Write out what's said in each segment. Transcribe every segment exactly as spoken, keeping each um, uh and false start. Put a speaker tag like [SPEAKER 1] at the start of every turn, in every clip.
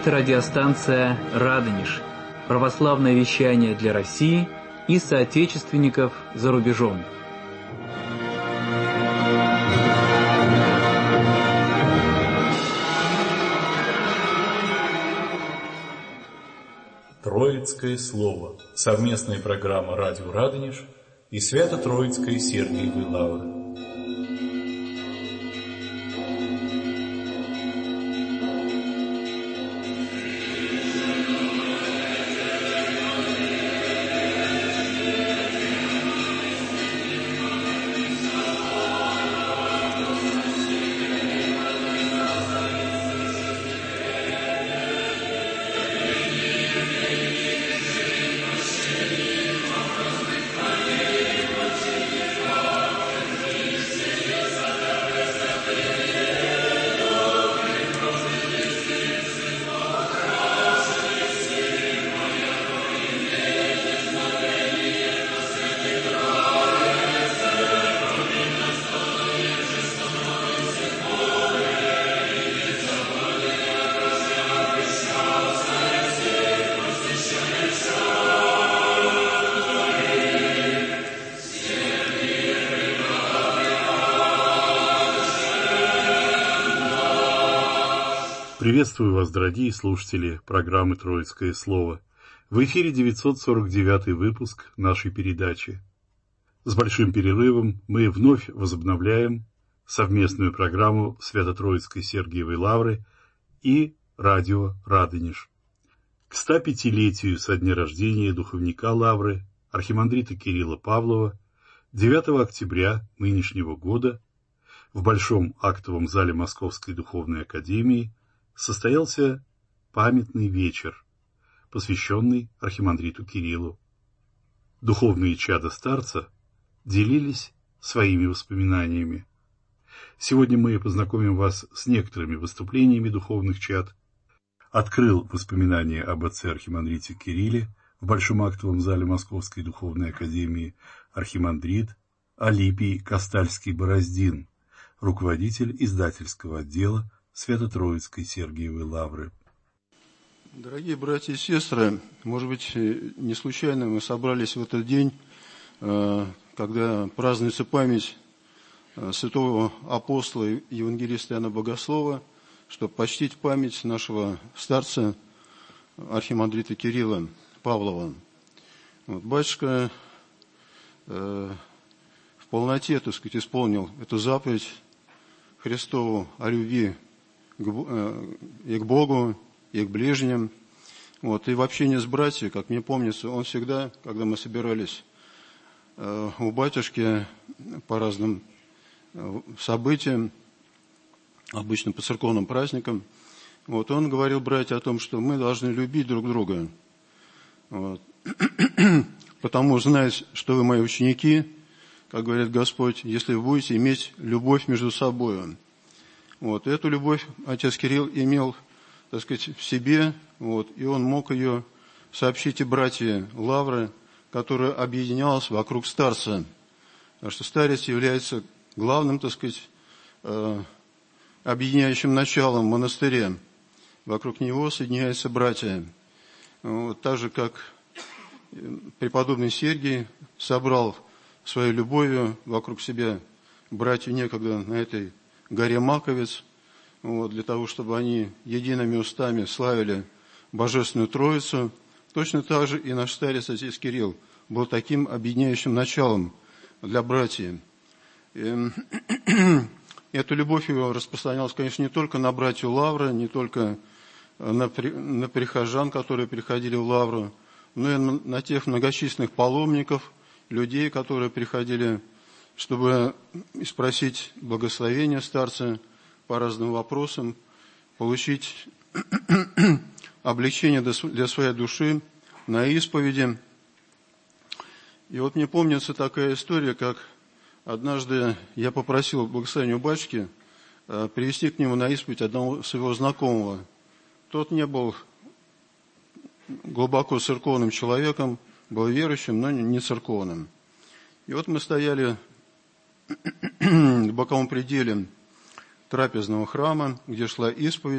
[SPEAKER 1] Это радиостанция «Радонеж», православное вещание для России и соотечественников за рубежом.
[SPEAKER 2] Троицкое слово. Совместная программа «Радио Радонеж» и Свято-Троицкой Сергиевой Лавры.
[SPEAKER 3] Приветствую вас, дорогие слушатели программы «Троицкое слово». В эфире девятьсот сорок девятый выпуск нашей передачи. С большим перерывом мы вновь возобновляем совместную программу Свято-Троицкой Сергиевой Лавры и радио «Радонеж». К ста пятилетию со дня рождения духовника Лавры, архимандрита Кирилла Павлова, девятого октября нынешнего года в Большом актовом зале Московской духовной академии состоялся памятный вечер, посвященный архимандриту Кириллу. Духовные чада старца делились своими воспоминаниями. Сегодня мы познакомим вас с некоторыми выступлениями духовных чад. Открыл воспоминания об отце архимандрите Кирилле в Большом актовом зале Московской духовной академии архимандрит Алипий Кастальский-Бороздин, руководитель издательского отдела Свято-Троицкой Сергиевой Лавры.
[SPEAKER 4] Дорогие братья и сестры, может быть, не случайно мы собрались в этот день, когда празднуется память святого апостола и евангелиста Иоанна Богослова, чтобы почтить память нашего старца, архимандрита Кирилла Павлова. Вот, батюшка э, в полноте, так сказать, исполнил эту заповедь Христову о любви и к Богу, и к ближним. Вот. И в общении с братьями, как мне помнится, он всегда, когда мы собирались э, у батюшки по разным э, событиям, обычно по церковным праздникам, вот, он говорил, братья, о том, что мы должны любить друг друга. Вот. Потому, зная, что вы мои ученики, как говорит Господь, если вы будете иметь любовь между собой. Вот. Эту любовь отец Кирилл имел, так сказать, в себе, вот, и он мог ее сообщить и братья Лавры, которая объединялась вокруг старца. Потому что старец является главным, так сказать, объединяющим началом в монастыре. Вокруг него соединяются братья. Вот, так же, как преподобный Сергий собрал своей любовью вокруг себя братьев некогда на этой горе Маковец, вот, для того, чтобы они едиными устами славили Божественную Троицу. Точно так же и наш старец отец Кирилл был таким объединяющим началом для братьев. И эту любовь его распространялась, конечно, не только на братью Лавры, не только на, на прихожан, которые приходили в Лавру, но и на, на тех многочисленных паломников, людей, которые приходили, чтобы спросить благословения старца по разным вопросам, получить облегчение для своей души на исповеди. И вот мне помнится такая история, как однажды я попросил благословения у батюшки привести к нему на исповедь одного своего знакомого. Тот не был глубоко церковным человеком, был верующим, но не церковным. И вот мы стояли в боковом пределе трапезного храма, где шла исповедь.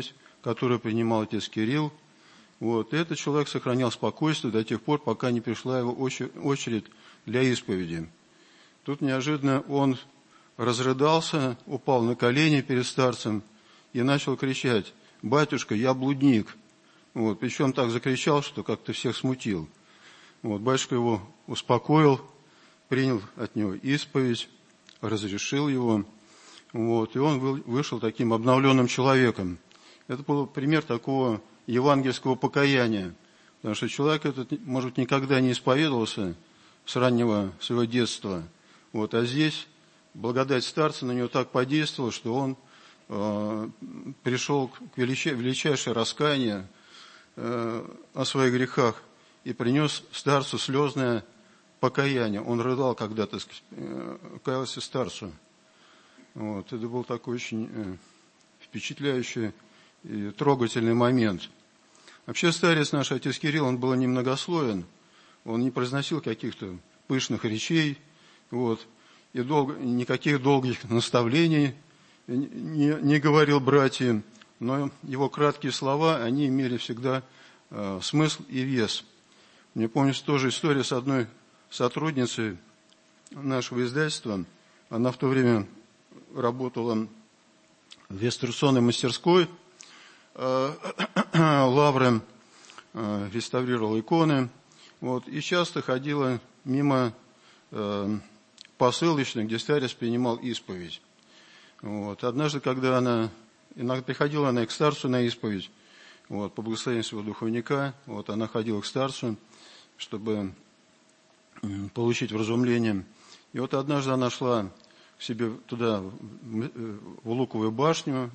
[SPEAKER 4] которую принимал отец Кирилл. Вот. И этот человек сохранял спокойствие до тех пор, пока не пришла его очередь для исповеди. Тут неожиданно он разрыдался, упал на колени перед старцем и начал кричать: «Батюшка, я блудник!» Вот. Причем так закричал, что как-то всех смутил. Вот. Батюшка его успокоил, принял от него исповедь, разрешил его. Вот. И он вышел таким обновленным человеком. Это был пример такого евангельского покаяния. Потому что человек этот, может быть, никогда не исповедовался с раннего своего детства. Вот. А здесь благодать старца на него так подействовала, что он э, пришел к величай, величайшее раскаяние э, о своих грехах и принес старцу слезное покаяние. Он рыдал когда-то, э, каялся старцу. Вот. Это был такой очень э, впечатляющий и трогательный момент. Вообще старец наш, отец Кирилл, он был немногословен, он не произносил каких-то пышных речей, вот, и долго, никаких долгих наставлений не, не говорил братьям, но его краткие слова, они имели всегда э, смысл и вес. Мне помнится тоже история с одной сотрудницей нашего издательства. Она в то время работала в иллюстрационной мастерской э, Лавры, э, реставрировала иконы, вот, и часто ходила мимо э, посылочных, где старец принимал исповедь. Вот. Однажды, когда она, иногда приходила она к старцу на исповедь, вот, по благословению своего духовника, вот, она ходила к старцу, чтобы получить вразумление. И вот однажды она шла к себе туда, в Луковую башню,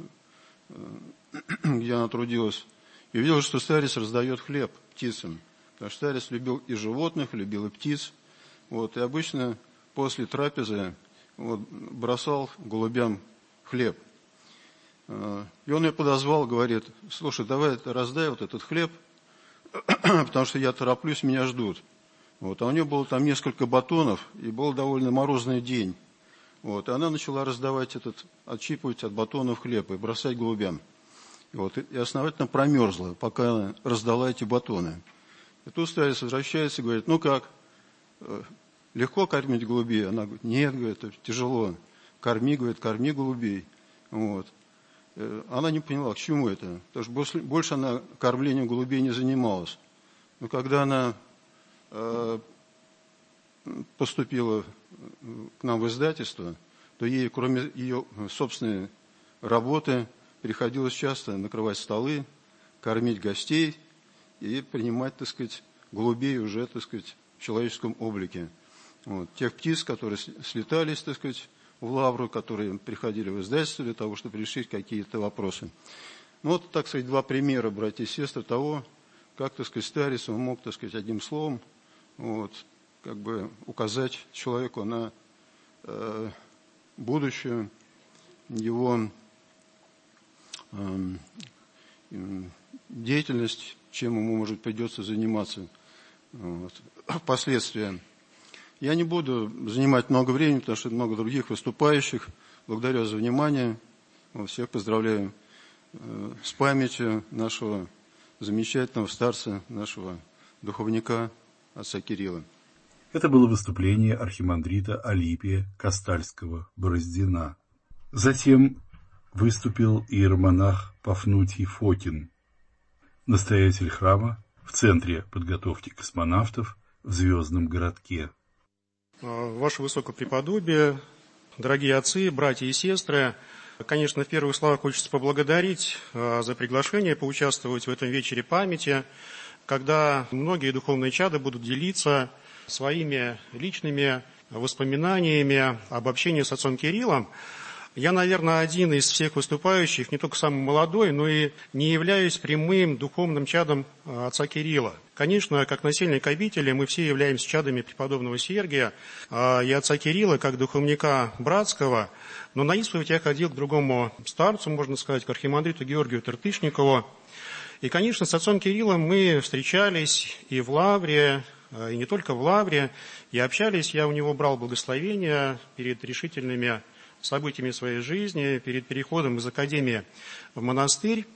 [SPEAKER 4] где она трудилась, и увидела, что старец раздает хлеб птицам. Потому что старец любил и животных, любил и птиц. Вот, и обычно после трапезы вот, бросал голубям хлеб. И он ее подозвал, говорит: слушай, давай раздай вот этот хлеб, потому что я тороплюсь, меня ждут. Вот, а у нее было там несколько батонов, и был довольно морозный день. Вот, и она начала раздавать этот, отщипывать от батонов хлеб и бросать голубям. Вот, и основательно промерзла, пока она раздала эти батоны. И тут старец возвращается и говорит: ну как, легко кормить голубей? Она говорит: нет, говорит, это тяжело. Корми, говорит, корми голубей. Вот. Она не поняла, к чему это, потому что больше она кормлением голубей не занималась. Но когда она э, поступила к нам в издательство, то ей, кроме ее собственной работы, приходилось часто накрывать столы, кормить гостей и принимать, так сказать, голубей уже, так сказать, в человеческом облике. Вот. Тех птиц, которые слетались, так сказать, в Лавру, которые приходили в издательство для того, чтобы решить какие-то вопросы. Ну, вот, так сказать, два примера, братья и сестры, того, как, так сказать, старец, он мог, так сказать, одним словом, вот, как бы указать человеку на э, будущее его э, деятельность, чем ему, может, придется заниматься вот, впоследствии. Я не буду занимать много времени, потому что много других выступающих. Благодарю за внимание. Всех поздравляю э, с памятью нашего замечательного старца, нашего духовника, отца Кирилла.
[SPEAKER 3] Это было выступление архимандрита Алипия Кастальского-Бороздина. Затем выступил иеромонах Пафнутий Фокин, настоятель храма в Центре подготовки космонавтов в Звездном городке.
[SPEAKER 5] Ваше Высокопреподобие, дорогие отцы, братья и сестры, конечно, в первых словах хочется поблагодарить за приглашение поучаствовать в этом вечере памяти, когда многие духовные чады будут делиться своими личными воспоминаниями об общении с отцом Кириллом. Я, наверное, один из всех выступающих, не только самый молодой, но и не являюсь прямым духовным чадом отца Кирилла. Конечно, как насельник обители, мы все являемся чадами преподобного Сергия и отца Кирилла, как духовника братского. Но на исповедь я ходил к другому старцу, можно сказать, к архимандриту Георгию Тыртышникову. И, конечно, с отцом Кириллом мы встречались и в Лавре, и не только в Лавре, и общались. Я у него брал благословения перед решительными событиями своей жизни, перед переходом из академии в монастырь.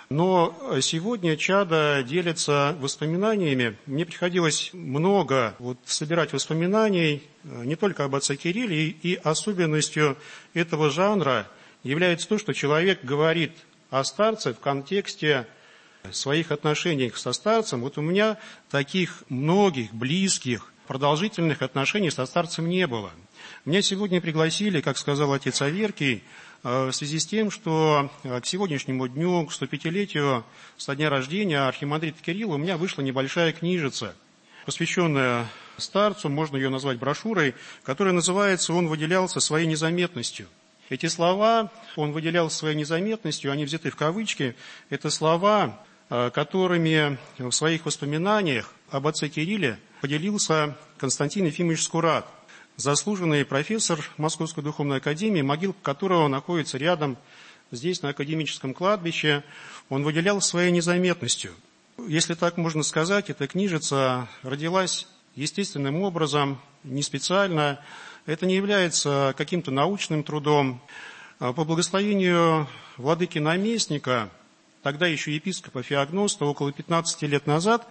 [SPEAKER 5] Но сегодня чадо делится воспоминаниями. Мне приходилось много вот собирать воспоминаний не только об отце Кирилле, и особенностью этого жанра является то, что человек говорит о старце в контексте своих отношений со старцем. Вот у меня таких многих, близких, продолжительных отношений со старцем не было. Меня сегодня пригласили, как сказал отец Аверкий, в связи с тем, что к сегодняшнему дню, к стопятилетию со дня рождения архимандрита Кирилла у меня вышла небольшая книжица, посвященная старцу, можно ее назвать брошюрой, которая называется «Он выделялся своей незаметностью». Эти слова «он выделялся своей незаметностью», они взяты в кавычки, это слова, которыми в своих воспоминаниях об отце Кирилле поделился Константин Ефимович Скурат, заслуженный профессор Московской духовной академии, могилка которого находится рядом, здесь, на академическом кладбище. Он выделял своей незаметностью. Если так можно сказать, эта книжица родилась естественным образом, не специально. Это не является каким-то научным трудом. По благословению владыки-наместника, тогда еще епископа Феогноста, около пятнадцати лет назад,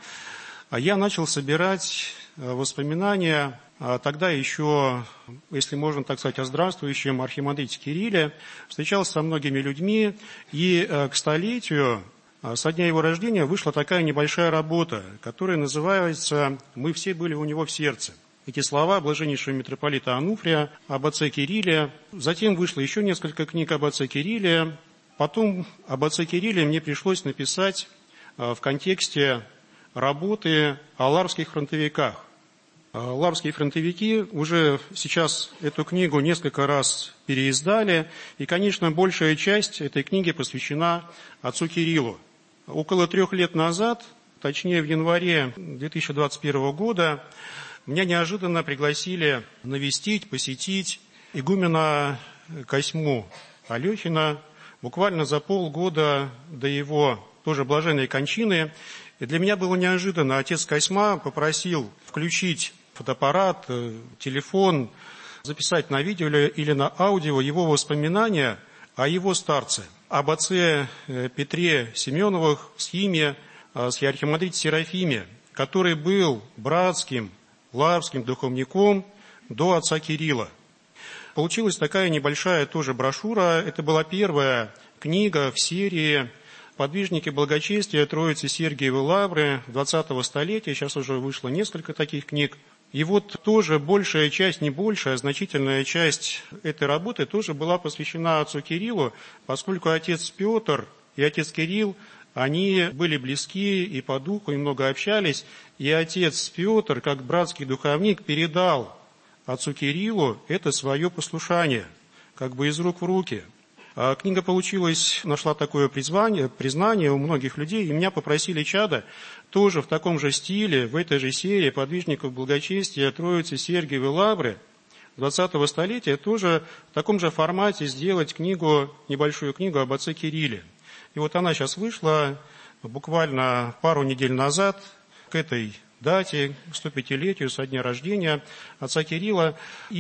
[SPEAKER 5] я начал собирать воспоминания тогда еще, если можно так сказать, о здравствующем архимандрите Кирилле, встречался со многими людьми, и к столетию, со дня его рождения, вышла такая небольшая работа, которая называется «Мы все были у него в сердце». Эти слова блаженнейшего митрополита Ануфрия об отце Кирилле. Затем вышло еще несколько книг об отце Кирилле. Потом об отце Кирилле мне пришлось написать в контексте работы о ларских фронтовиках. Ларские фронтовики уже сейчас эту книгу несколько раз переиздали, и, конечно, большая часть этой книги посвящена отцу Кириллу. Около трех лет назад, точнее в январе две тысячи двадцать первого года, меня неожиданно пригласили навестить, посетить игумена Косьму Алехина буквально за полгода до его тоже блаженной кончины. И для меня было неожиданно. Отец Косьма попросил включить фотоаппарат, телефон, записать на видео или на аудио его воспоминания о его старце, об отце Петре Семеновых, схиме, архимандрите Серафиме, который был братским, ларским духовником до отца Кирилла. Получилась такая небольшая тоже брошюра. Это была первая книга в серии «Подвижники благочестия Троицы Сергиевой Лавры двадцатого столетия». Сейчас уже вышло несколько таких книг. И вот тоже большая часть, не большая, а значительная часть этой работы тоже была посвящена отцу Кириллу, поскольку отец Петр и отец Кирилл, они были близки и по духу, и много общались. И отец Петр, как братский духовник, передал отцу Кириллу это свое послушание, как бы из рук в руки. А книга получилась, нашла такое призвание, признание у многих людей, и меня попросили чадо тоже в таком же стиле, в этой же серии подвижников благочестия Троицы Сергиевой Лавры двадцатого столетия, тоже в таком же формате сделать книгу, небольшую книгу об отце Кирилле. И вот она сейчас вышла буквально пару недель назад к этой дате, к стопятилетию со дня рождения отца Кирилла.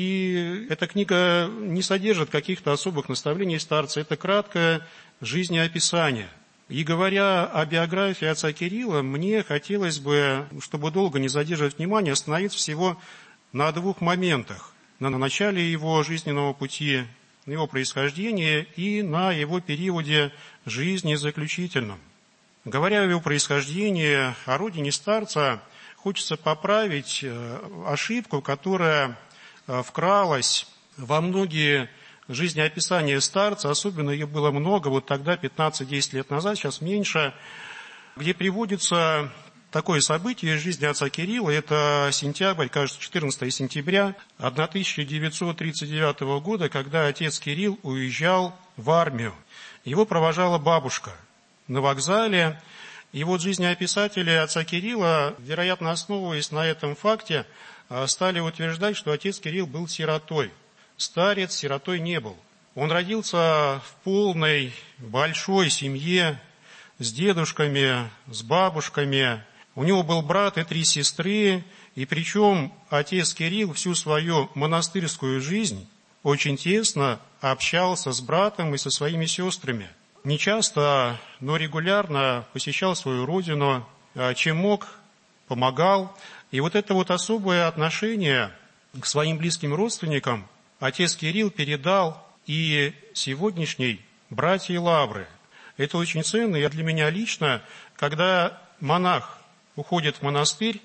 [SPEAKER 5] И эта книга не содержит каких-то особых наставлений старца. Это краткое жизнеописание. И говоря о биографии отца Кирилла, мне хотелось бы, чтобы долго не задерживать внимание, остановиться всего на двух моментах. На начале его жизненного пути, на его происхождении и на его периоде жизни заключительном. Говоря о его происхождении, о родине старца, хочется поправить ошибку, которая вкралась во многие жизнеописания старца, особенно ее было много, вот тогда, пятнадцать-десять лет назад, сейчас меньше, где приводится такое событие из жизни отца Кирилла, это сентябрь, кажется, четырнадцатого сентября тысяча девятьсот тридцать девятого года, когда отец Кирилл уезжал в армию. Его провожала бабушка на вокзале. И вот жизнеописатели отца Кирилла, вероятно, основываясь на этом факте, стали утверждать, что отец Кирилл был сиротой. Старец сиротой не был. Он родился в полной, большой семье с дедушками, с бабушками. У него был брат и три сестры, и причем отец Кирилл всю свою монастырскую жизнь очень тесно общался с братом и со своими сестрами. не часто, но регулярно посещал свою родину, чем мог, помогал. И вот это вот особое отношение к своим близким родственникам отец Кирилл передал и сегодняшней братьей Лавры. Это очень ценно, и для меня лично, когда монах уходит в монастырь,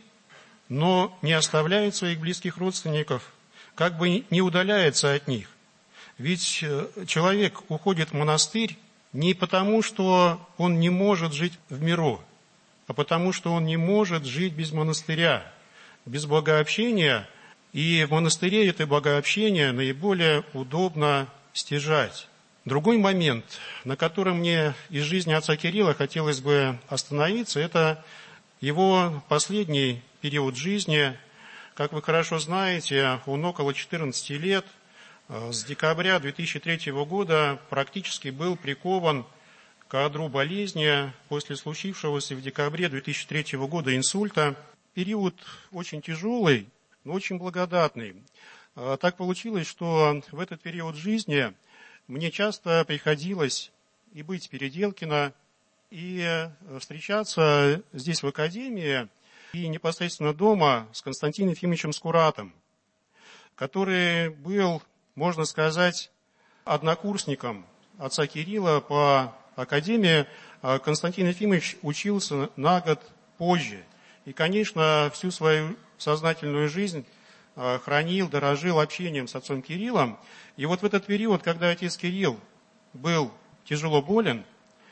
[SPEAKER 5] но не оставляет своих близких родственников, как бы не удаляется от них. Ведь человек уходит в монастырь не потому, что он не может жить в миру, а потому, что он не может жить без монастыря, без богообщения, и в монастыре это богообщение наиболее удобно стяжать. Другой момент, на котором мне из жизни отца Кирилла хотелось бы остановиться, это его последний период жизни. Как вы хорошо знаете, он около четырнадцати лет, с декабря две тысячи третьего года практически был прикован к одру болезни после случившегося в декабре две тысячи третьего года инсульта. Период очень тяжелый, но очень благодатный. Так получилось, что в этот период жизни мне часто приходилось и быть в Переделкино, и встречаться здесь в академии, и непосредственно дома с Константином Ефимовичем Скуратом, который был, можно сказать, однокурсником отца Кирилла по академии. Константин Ефимович учился на год позже. И, конечно, всю свою сознательную жизнь хранил, дорожил общением с отцом Кириллом. И вот в этот период, когда отец Кирилл был тяжело болен,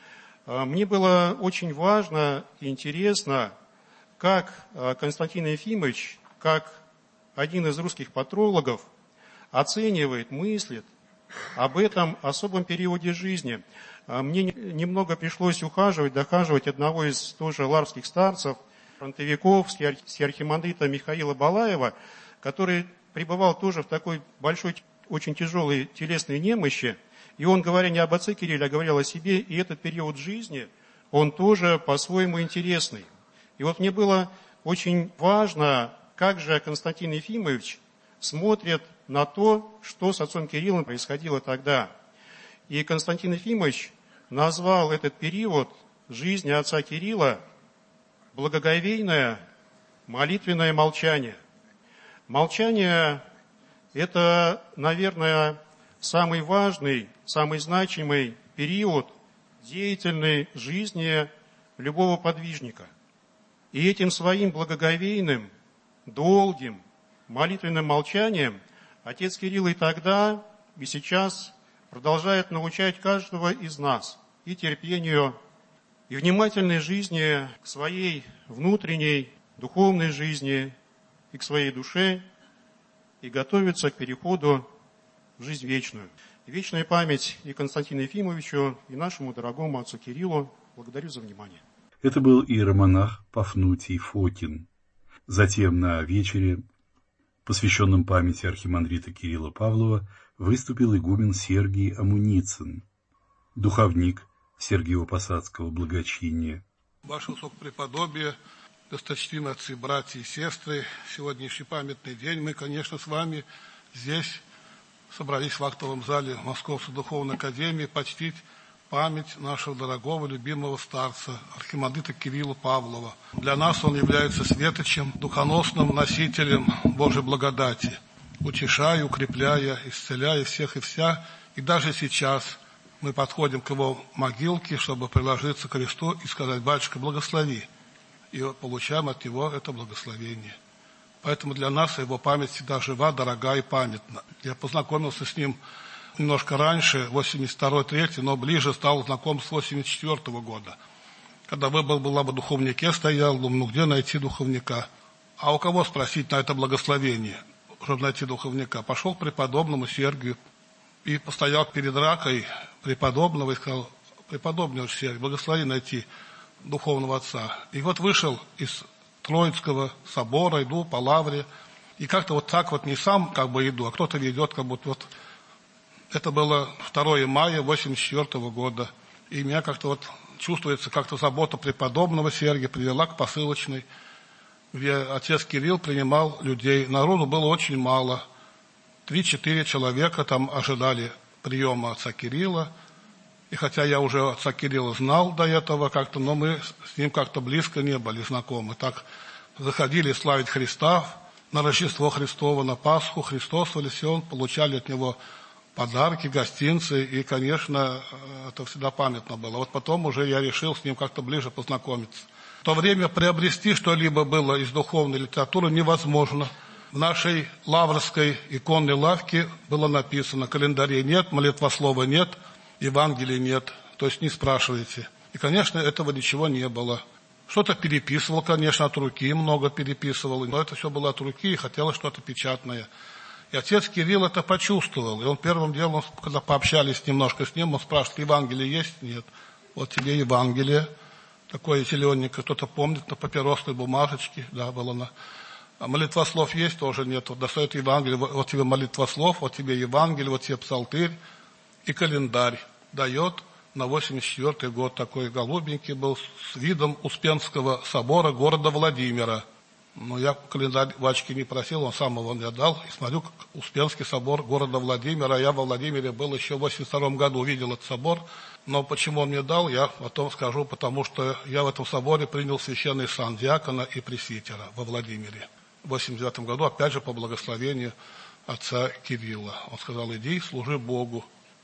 [SPEAKER 5] мне было очень важно и интересно, как Константин Ефимович, как один из русских патрологов, оценивает, мыслит об этом особом периоде жизни. Мне немного пришлось ухаживать, дохаживать одного из тоже ларских старцев, фронтовиков, архимандрита Михаила Балаева, который пребывал тоже в такой большой, очень тяжелой телесной немощи. И он, говоря не об отце Кирилле, а говорил о себе, и этот период жизни, он тоже по-своему интересный. И вот мне было очень важно, как же Константин Ефимович смотрит на то, что с отцом Кириллом происходило тогда. И Константин Ефимович назвал этот период жизни отца Кирилла благоговейное молитвенное молчание. Молчание – это, наверное, самый важный, самый значимый период деятельной жизни любого подвижника. И этим своим благоговейным, долгим, молитвенным молчанием отец Кирилл и тогда, и сейчас продолжает научать каждого из нас и терпению, и внимательной жизни к своей внутренней, духовной жизни, и к своей душе, и готовится к переходу в жизнь вечную. И вечная память и Константину Ефимовичу, и нашему дорогому отцу Кириллу. Благодарю за внимание.
[SPEAKER 3] Это был иеромонах Пафнутий Фокин. Затем на вечере, посвященном памяти архимандрита Кирилла Павлова, выступил игумен Сергий Амуницын, духовник Сергиево-Посадского благочиния.
[SPEAKER 6] Ваше Высокопреподобие, досточтимые отцы, братья и сестры, сегодняшний памятный день мы, конечно, с вами здесь собрались в актовом зале Московской Духовной Академии почтить память нашего дорогого, любимого старца, архимандрита Кирилла Павлова. Для нас он является светочем, духоносным носителем Божьей благодати, утешая, укрепляя, исцеляя всех и вся. И даже сейчас мы подходим к его могилке, чтобы приложиться к кресту и сказать: «Батюшка, благослови». И получаем от него это благословение. Поэтому для нас его память всегда жива, дорога и памятна. Я познакомился с ним немножко раньше, восемьдесят второй третий, но ближе стал знаком с восемьдесят четвёртого года. Когда выбор был об духовнике стоял, думаю, ну где найти духовника? А у кого спросить на это благословение, чтобы найти духовника? Пошел к преподобному Сергию и постоял перед ракой преподобного и сказал: «Преподобный Сергий, благослови найти духовного отца». И вот вышел из Троицкого собора, иду по лавре, и как-то вот так вот не сам как бы иду, а кто-то ведет, как будто вот. Это было второе мая восемьдесят четвёртого года, и меня как-то вот чувствуется, как-то забота преподобного Сергия привела к посылочной, где отец Кирилл принимал людей. Народу было очень мало, три-четыре человека там ожидали приема отца Кирилла, И хотя я уже отца Кирилла знал до этого как-то, но мы с ним как-то близко не были знакомы. Так заходили славить Христа на Рождество Христово, на Пасху, Христосовались, и он получали от него подарки, гостинцы, и, конечно, это всегда памятно было. Вот потом уже я решил с ним как-то ближе познакомиться. В то время приобрести что-либо было из духовной литературы невозможно. В нашей лаврской иконной лавке было написано: календарей нет, молитвослова нет, Евангелия нет, то есть не спрашивайте. И, конечно, этого ничего не было. Что-то переписывал, конечно, от руки, много переписывал, но это все было от руки, и хотелось что-то печатное. И отец Кирилл это почувствовал, и он первым делом, когда пообщались немножко с ним, он спрашивает: Евангелие есть? Нет. Вот тебе Евангелие, такое зелененькое, кто-то помнит, на папиросной бумажечке, да, было на... А молитвослов есть? Тоже нет. Вот достает Евангелие, вот тебе молитвослов, вот тебе Евангелие, вот тебе псалтырь. И календарь дает на восемьдесят четвёртый год, такой голубенький был, с видом Успенского собора города Владимира. Но я календарь Вачки не просил, он сам его мне дал. И смотрю, как Успенский собор города Владимира. Я во Владимире был еще в восемьдесят втором году, видел этот собор. Но почему он мне дал, я потом скажу, потому что я в этом соборе принял священный сан диакона и пресвитера во Владимире. В восемьдесят девятом году, опять же, по благословению отца Кирилла. Он сказал: иди, служи Богу.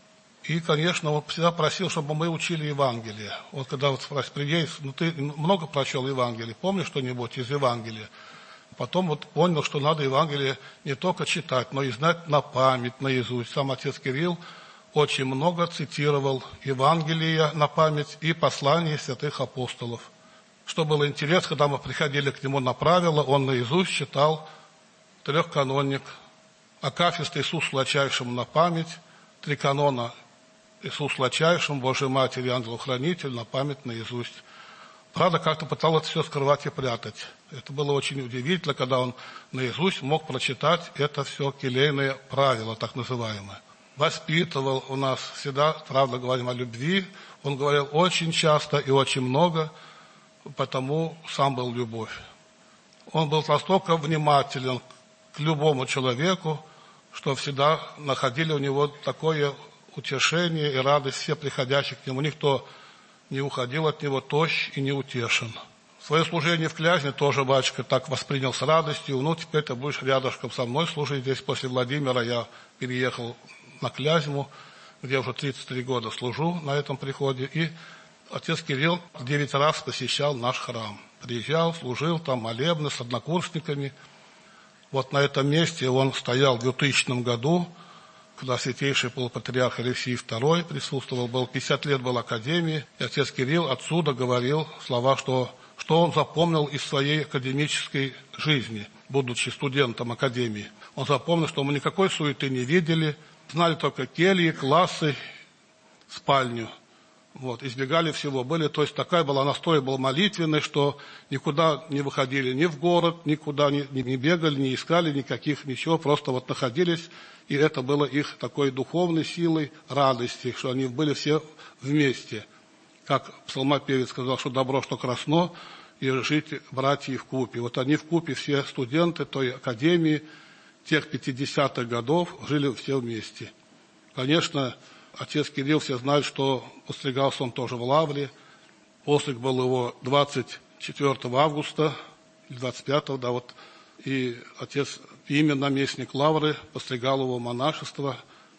[SPEAKER 6] И, конечно, он всегда просил, чтобы мы учили Евангелие. Вот когда вот спросили: приедешь, ну ты много прочел Евангелие, помнишь что-нибудь из Евангелия? Потом вот понял, что надо Евангелие не только читать, но и знать на память, наизусть. Сам отец Кирилл очень много цитировал Евангелия на память и послания святых апостолов. Что было интересно, когда мы приходили к нему на правила, он наизусть читал трехканонник, акафист Иисус Сладчайшему на память, три канона Иисус Сладчайшему, Божьей Матери, Ангелу-Хранитель на память наизусть. Правда, как-то пытался все скрывать и прятать. Это было очень удивительно, когда он наизусть мог прочитать это все келейные правила, так называемые. Воспитывал у нас всегда, правда, говорим о любви. Он говорил очень часто и очень много, потому сам был любовь. Он был настолько внимателен к любому человеку, что всегда находили у него такое утешение и радость все приходящие к нему. Никто не уходил от него тощ и не утешен. Свое служение в Клязьме тоже батюшка так воспринял с радостью. Ну, теперь ты будешь рядышком со мной служить. Здесь после Владимира я переехал на Клязьму, где уже тридцать три года служу на этом приходе. И отец Кирилл девять раз посещал наш храм. Приезжал, служил там молебны с однокурсниками. Вот на этом месте он стоял в двухтысячном году, когда святейший был патриарх Алексий второй присутствовал, был пятьдесят лет был академии, и отец Кирилл отсюда говорил слова, что, что он запомнил из своей академической жизни, будучи студентом академии. Он запомнил, что мы никакой суеты не видели, знали только кельи, классы, спальню. Вот, избегали всего. Были, то есть такая была, настрой был молитвенный, что никуда не выходили ни в город, никуда не, не бегали, не искали никаких, ничего, просто вот находились, и это было их такой духовной силой радости, что они были все вместе. Как псалмопевец сказал, что добро, что красно, и жить братья вкупе. Вот они вкупе, все студенты той академии, тех пятидесятых годов, жили все вместе. Конечно, отец Кирилл, все знают, что постригался он тоже в Лавре. Постриг был его двадцать четвёртого августа, или двадцать пятого, да, вот. И отец Пимен, наместник Лавры, постригал его монашество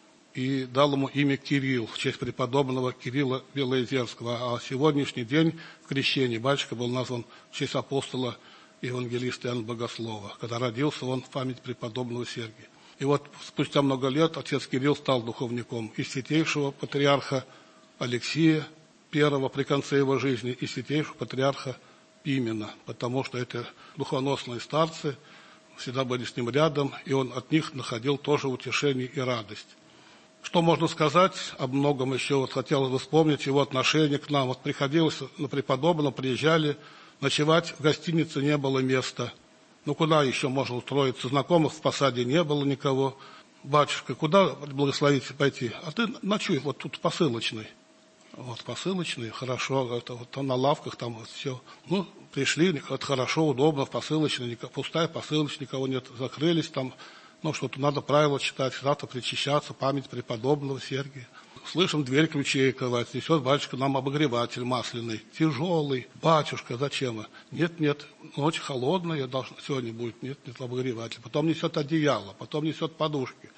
[SPEAKER 6] и дал ему имя Кирилл, в честь преподобного Кирилла Белоезерского. А сегодняшний день в крещении батюшка был назван в честь апостола евангелиста Иоанна Богослова, когда родился он в память преподобного Сергия. И вот спустя много лет отец Кирилл стал духовником и святейшего патриарха Алексия первого при конце его жизни, и святейшего патриарха Пимена, потому что это духоносные старцы, всегда были с ним рядом, и он от них находил тоже утешение и радость. Что можно сказать об многом еще? Вот хотелось бы вспомнить его отношение к нам. Вот приходилось на преподобном, приезжали, ночевать в гостинице не было места. Ну, куда еще можно устроиться? Знакомых в посаде не было никого. Батюшка, куда благословить пойти? А ты ночуй вот тут посылочный. Вот посылочный, хорошо, это вот на лавках там вот все. Ну, пришли, это хорошо, удобно, в посылочной, пустая посылочная, никого нет, закрылись там. Ну, что-то надо правила читать, завтра причащаться, память преподобного Сергия. Слышим, дверь ключей открывается, несет батюшка нам обогреватель масляный, тяжелый. Батюшка, зачем вы? Нет, нет, ночь холодная, должна, сегодня будет, нет, нет, обогреватель. Потом несет одеяло, потом несет подушки.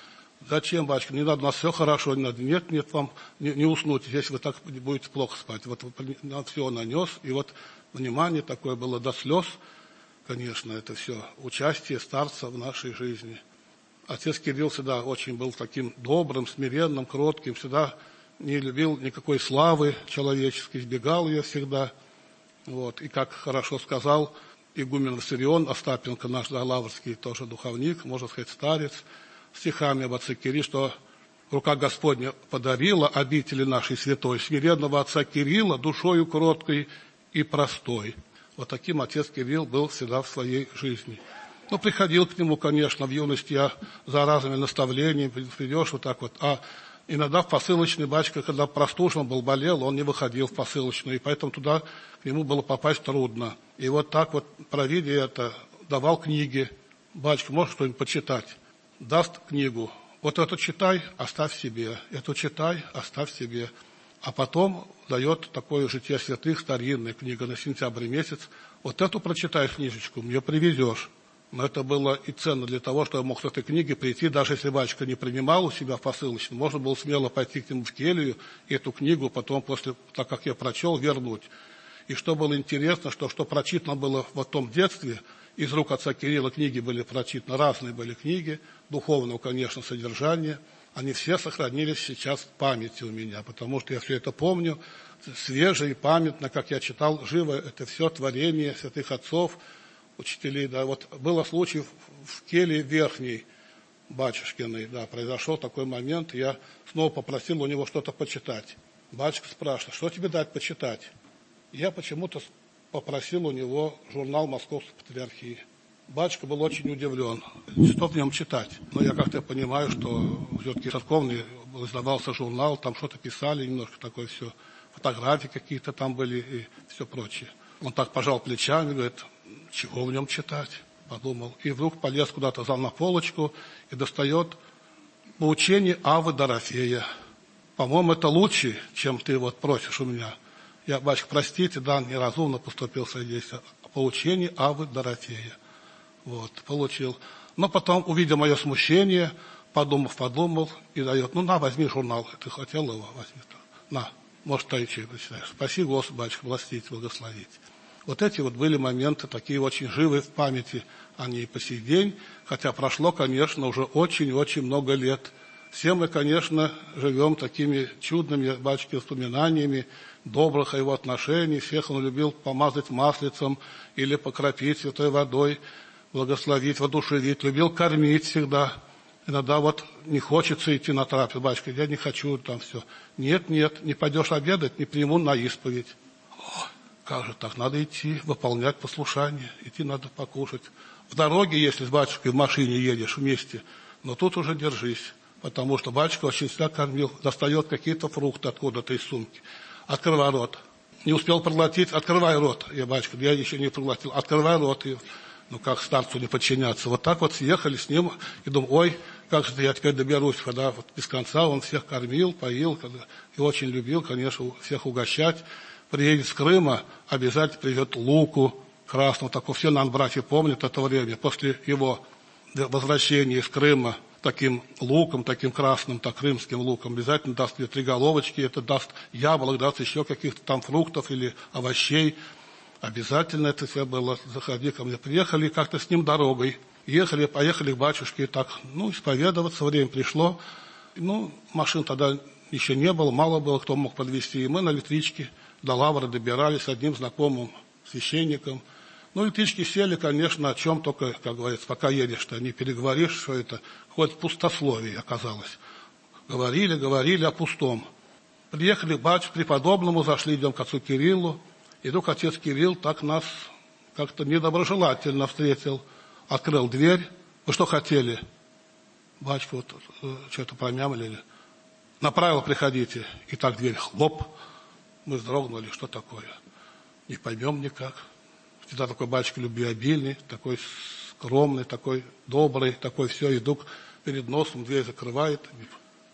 [SPEAKER 6] Зачем, батюшка, не надо, у нас все хорошо, не надо. Нет, нет, вам не, не уснуть, если вы так будете плохо спать. Вот он все нанес, и вот внимание такое было до слез, конечно, это все участие старца в нашей жизни. Отец Кирилл всегда очень был таким добрым, смиренным, кротким, всегда не любил никакой славы человеческой, избегал ее всегда. Вот. И как хорошо сказал игумен Виссарион Остапенко, наш да, лаврский тоже духовник, можно сказать, старец, стихами об отце Кирилле, что рука Господня подарила обители нашей святой, смиренного отца Кирилла душою кроткой и простой. Вот таким отец Кирилл был всегда в своей жизни. Ну, приходил к нему, конечно, в юности я за разными наставлениями, придешь вот так вот. А иногда в посылочный батюшка, когда простужен был, болел, он не выходил в посылочную, и поэтому туда к нему было попасть трудно. И вот так вот, провидя это, давал книги. Батюшка, можешь что-нибудь почитать? Даст книгу. Вот эту читай, оставь себе. Эту читай, оставь себе. А потом дает такое «Житие святых», старинная книга на сентябрь месяц. Вот эту прочитай книжечку, мне привезешь. Но это было и ценно для того, что я мог с этой книги прийти, даже если батюшка не принимал у себя в посылочном, можно было смело пойти к нему в келью и эту книгу потом, после, так как я прочел, вернуть. И что было интересно, что, что прочитано было в том детстве, из рук отца Кирилла книги были прочитаны, разные были книги, духовного, конечно, содержания. Они все сохранились сейчас в памяти у меня, потому что я все это помню, свеже и памятно, как я читал, живо это все творение святых отцов, учителей, да, вот был случай в, в келье верхней батюшкиной, да, произошел такой момент, я снова попросил у него что-то почитать. Батюшка спрашивает, что тебе дать почитать? Я почему-то попросил у него журнал Московской Патриархии. Батюшка был очень удивлен, что в нем читать. Но я как-то понимаю, что все-таки церковный издавался журнал, там что-то писали, немножко такое все, фотографии какие-то там были и все прочее. Он так пожал плечами, говорит, чего в нем читать? Подумал. И вдруг полез куда-то за на полочку и достает поучение Аввы Дорофея. По-моему, это лучше, чем ты вот просишь у меня. Я, батюшка, простите, да, неразумно поступил в действие. Поучение Аввы Дорофея. Вот, получил. Но потом, увидел мое смущение, подумав, подумал и дает. Ну, на, возьми журнал. Ты хотел его? Возьми. На, может, тайчи почитаешь. Спаси Господи, батюшка, властить, благословить. Вот эти вот были моменты, такие очень живые в памяти, они и по сей день, хотя прошло, конечно, уже очень-очень много лет. Все мы, конечно, живем такими чудными, батюшки, воспоминаниями добрых его отношений. Всех он любил помазать маслицем или покропить святой водой, благословить, воодушевить, любил кормить всегда. Иногда вот не хочется идти на трапезу, батюшка, я не хочу там все. Нет, нет, не пойдешь обедать, не приму на исповедь. О, как же так, надо идти, выполнять послушание, идти надо покушать. В дороге, если с батюшкой в машине едешь вместе, но тут уже держись, потому что батюшка очень всегда кормил, достает какие-то фрукты откуда-то из сумки. Открывай рот. Не успел проглотить, открывай рот. Я, батюшка, я еще не проглотил, открывай рот. И, ну, как старцу не подчиняться. Вот так вот съехали с ним, и думаю, ой, как же я теперь доберусь, когда вот без конца он всех кормил, поил, и очень любил, конечно, всех угощать. Приедет с Крыма, обязательно приведет луку красного, такого, все нам братья помнят это время, после его возвращения из Крыма, таким луком, таким красным, так, крымским луком, обязательно даст мне три головочки, это даст яблок, даст еще каких-то там фруктов или овощей. Обязательно это все было, заходи ко мне. Приехали как-то с ним дорогой, ехали, поехали к батюшке, так, ну, исповедоваться, время пришло. Ну, машин тогда еще не было, мало было, кто мог подвезти. И мы на электричке до Лавры добирались с одним знакомым священником. Ну, электрички сели, конечно, о чем только, как говорится, пока едешь-то, не переговоришь, что это, хоть пустословие оказалось. Говорили, говорили о пустом. Приехали к батюшке преподобному, зашли, идем к отцу Кириллу. И вдруг отец Кирилл так нас как-то недоброжелательно встретил. Открыл дверь. Вы что хотели? Батюшка, вот что-то промямлили. Направил, приходите. И так дверь хлоп. Мы вздрогнули, что такое? Не поймем никак. Всегда такой батюшка любвеобильный, такой скромный, такой добрый, такой все. И вдруг перед носом дверь закрывает.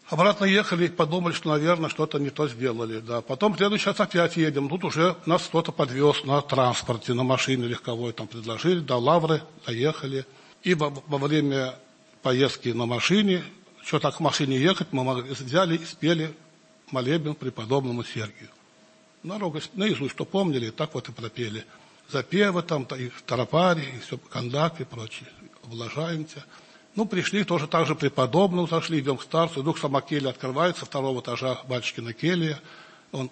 [SPEAKER 6] Обратно ехали, подумали, что, наверное, что-то не то сделали. Да. Потом в следующий раз опять едем. Тут уже нас кто-то подвез на транспорте, на машине легковой. Там предложили, до Лавры доехали. И во, во время поездки на машине, что так в машине ехать, мы взяли и спели молебен преподобному Сергию. Дорога наизусть, что помнили, так вот и пропели. Запевы там, и тропари, и все, кондак и прочее. Облажаемся. Ну, пришли, тоже так же преподобному зашли, идем к старцу, вдруг сама келья открывается, второго этажа батюшкина келья. Он,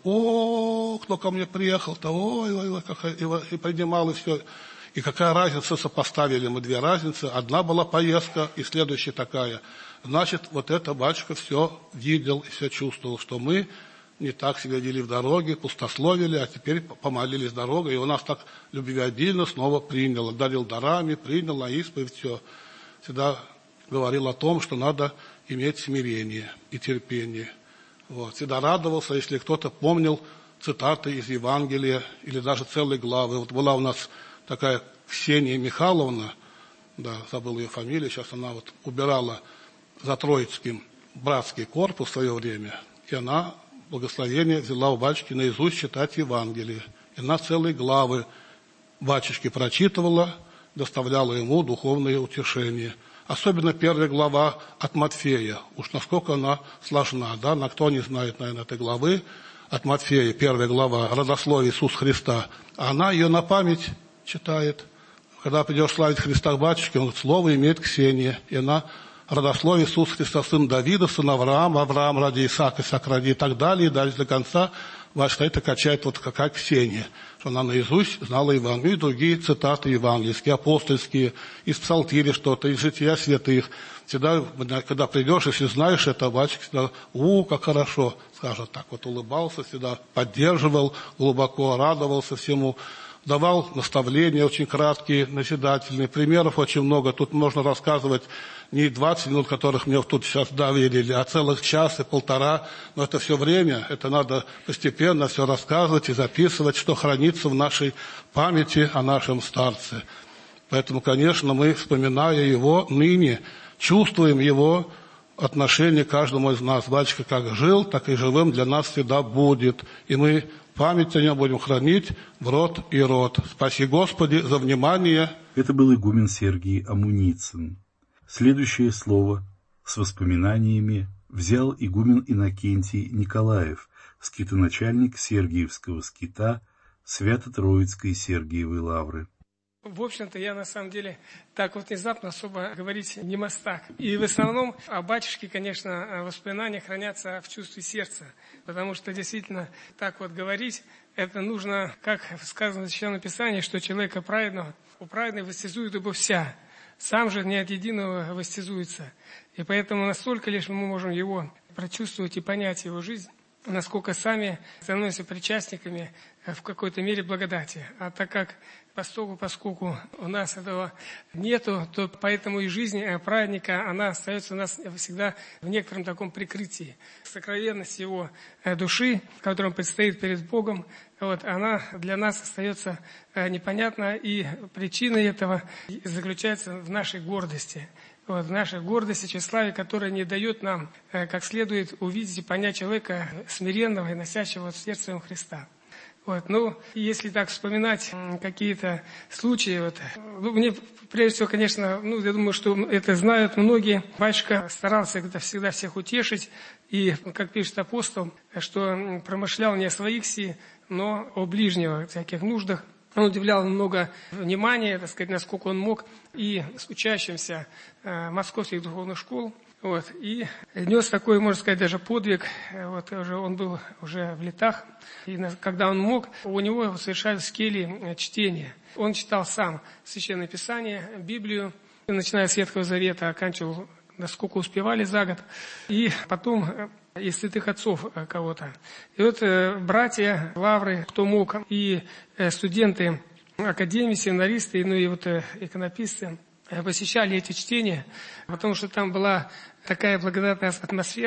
[SPEAKER 6] о, кто ко мне приехал-то, ой, ой, ой, какая, и, и принимал, и все. И какая разница, сопоставили мы две разницы. Одна была поездка, и следующая такая. Значит, вот это батюшка все видел и все чувствовал, что мы не так себя вели в дороге, пустословили, а теперь помолились дорогой, и он нас так любвеобильно снова принял, дарил дарами, принял на исповедь, все. Всегда говорил о том, что надо иметь смирение и терпение. Вот. Всегда радовался, если кто-то помнил цитаты из Евангелия или даже целые главы. Вот была у нас такая Ксения Михайловна, да, забыл ее фамилию, сейчас она вот убирала за Троицким братский корпус в свое время, и она благословение взяла у батюшки наизусть читать Евангелие. И она целые главы батюшке прочитывала, доставляла ему духовное утешение. Особенно первая глава от Матфея. Уж насколько она сложна, да? На кто не знает, наверное, этой главы. От Матфея, первая глава, родословие Иисуса Христа. А она ее на память читает. Когда придешь славить Христа к батюшке, он говорит, слово имеет Ксения. И она родословие Иисуса Христа, сын Давида, сын Авраама, Авраам ради Исаака, Исаак ради и так далее. И дальше до конца вас стоит и качает вот какая Ксения. Что она наизусть знала Евангелие, и другие цитаты евангельские, апостольские, из псалтири что-то, из жития святых. Всегда, когда придешь, если знаешь это, батюшка всегда, у, как хорошо, скажет так, вот улыбался, всегда поддерживал, глубоко радовался всему, давал наставления очень краткие, назидательные, примеров очень много. Тут можно рассказывать не двадцать минут, которых мне тут сейчас доверили, а целых час и полтора. Но это все время, это надо постепенно все рассказывать и записывать, что хранится в нашей памяти о нашем старце. Поэтому, конечно, мы, вспоминая его ныне, чувствуем его отношение к каждому из нас. Батюшка как жил, так и живым для нас всегда будет. И мы память о нем будем хранить в род и род. Спаси Господи за внимание.
[SPEAKER 3] Это был игумен Сергий Амуницын. Следующее слово с воспоминаниями взял игумен Иннокентий Николаев, скитоначальник Сергиевского скита Свято-Троицкой Сергиевой Лавры.
[SPEAKER 7] В общем-то, я на самом деле так вот внезапно особо говорить не мастак. И в основном о батюшке, конечно, воспоминания хранятся в чувстве сердца. Потому что действительно так вот говорить, это нужно, как сказано в Священном Писании, что человека праведного, у праведного выстязует любовь вся. Сам же не от единого выстязуется. И поэтому настолько лишь мы можем его прочувствовать и понять его жизнь, насколько сами становимся причастниками в какой-то мере благодати. А так как поскольку, поскольку у нас этого нету, то поэтому и жизнь праведника, она остается у нас всегда в некотором таком прикрытии. Сокровенность его души, которая предстоит перед Богом, вот, она для нас остается непонятна, и причина этого заключается в нашей гордости. Вот, в нашей гордости, тщеславии, которая не дает нам как следует увидеть и понять человека смиренного и носящего в сердце своем Христа. Вот, ну, если так вспоминать какие-то случаи, вот, ну, мне, прежде всего, конечно, ну, я думаю, что это знают многие. Батюшка старался всегда всех утешить, и, как пишет апостол, что промышлял не о своих си, но о ближнего, в всяких нуждах. Он удивлял много внимания, так сказать, насколько он мог, и с учащимся э, московских духовных школ. Вот, и нес такой, можно сказать, даже подвиг. Вот, уже он был уже в летах, и на, когда он мог, у него совершались кельи чтения. Он читал сам Священное Писание, Библию, начиная с Ветхого Завета, оканчивал, насколько успевали за год, и потом из святых отцов кого-то. И вот э, братья, лавры, кто мог, и э, студенты академии, семинаристы, ну и вот э, иконописцы посещали эти чтения, потому что там была такая благодатная атмосфера.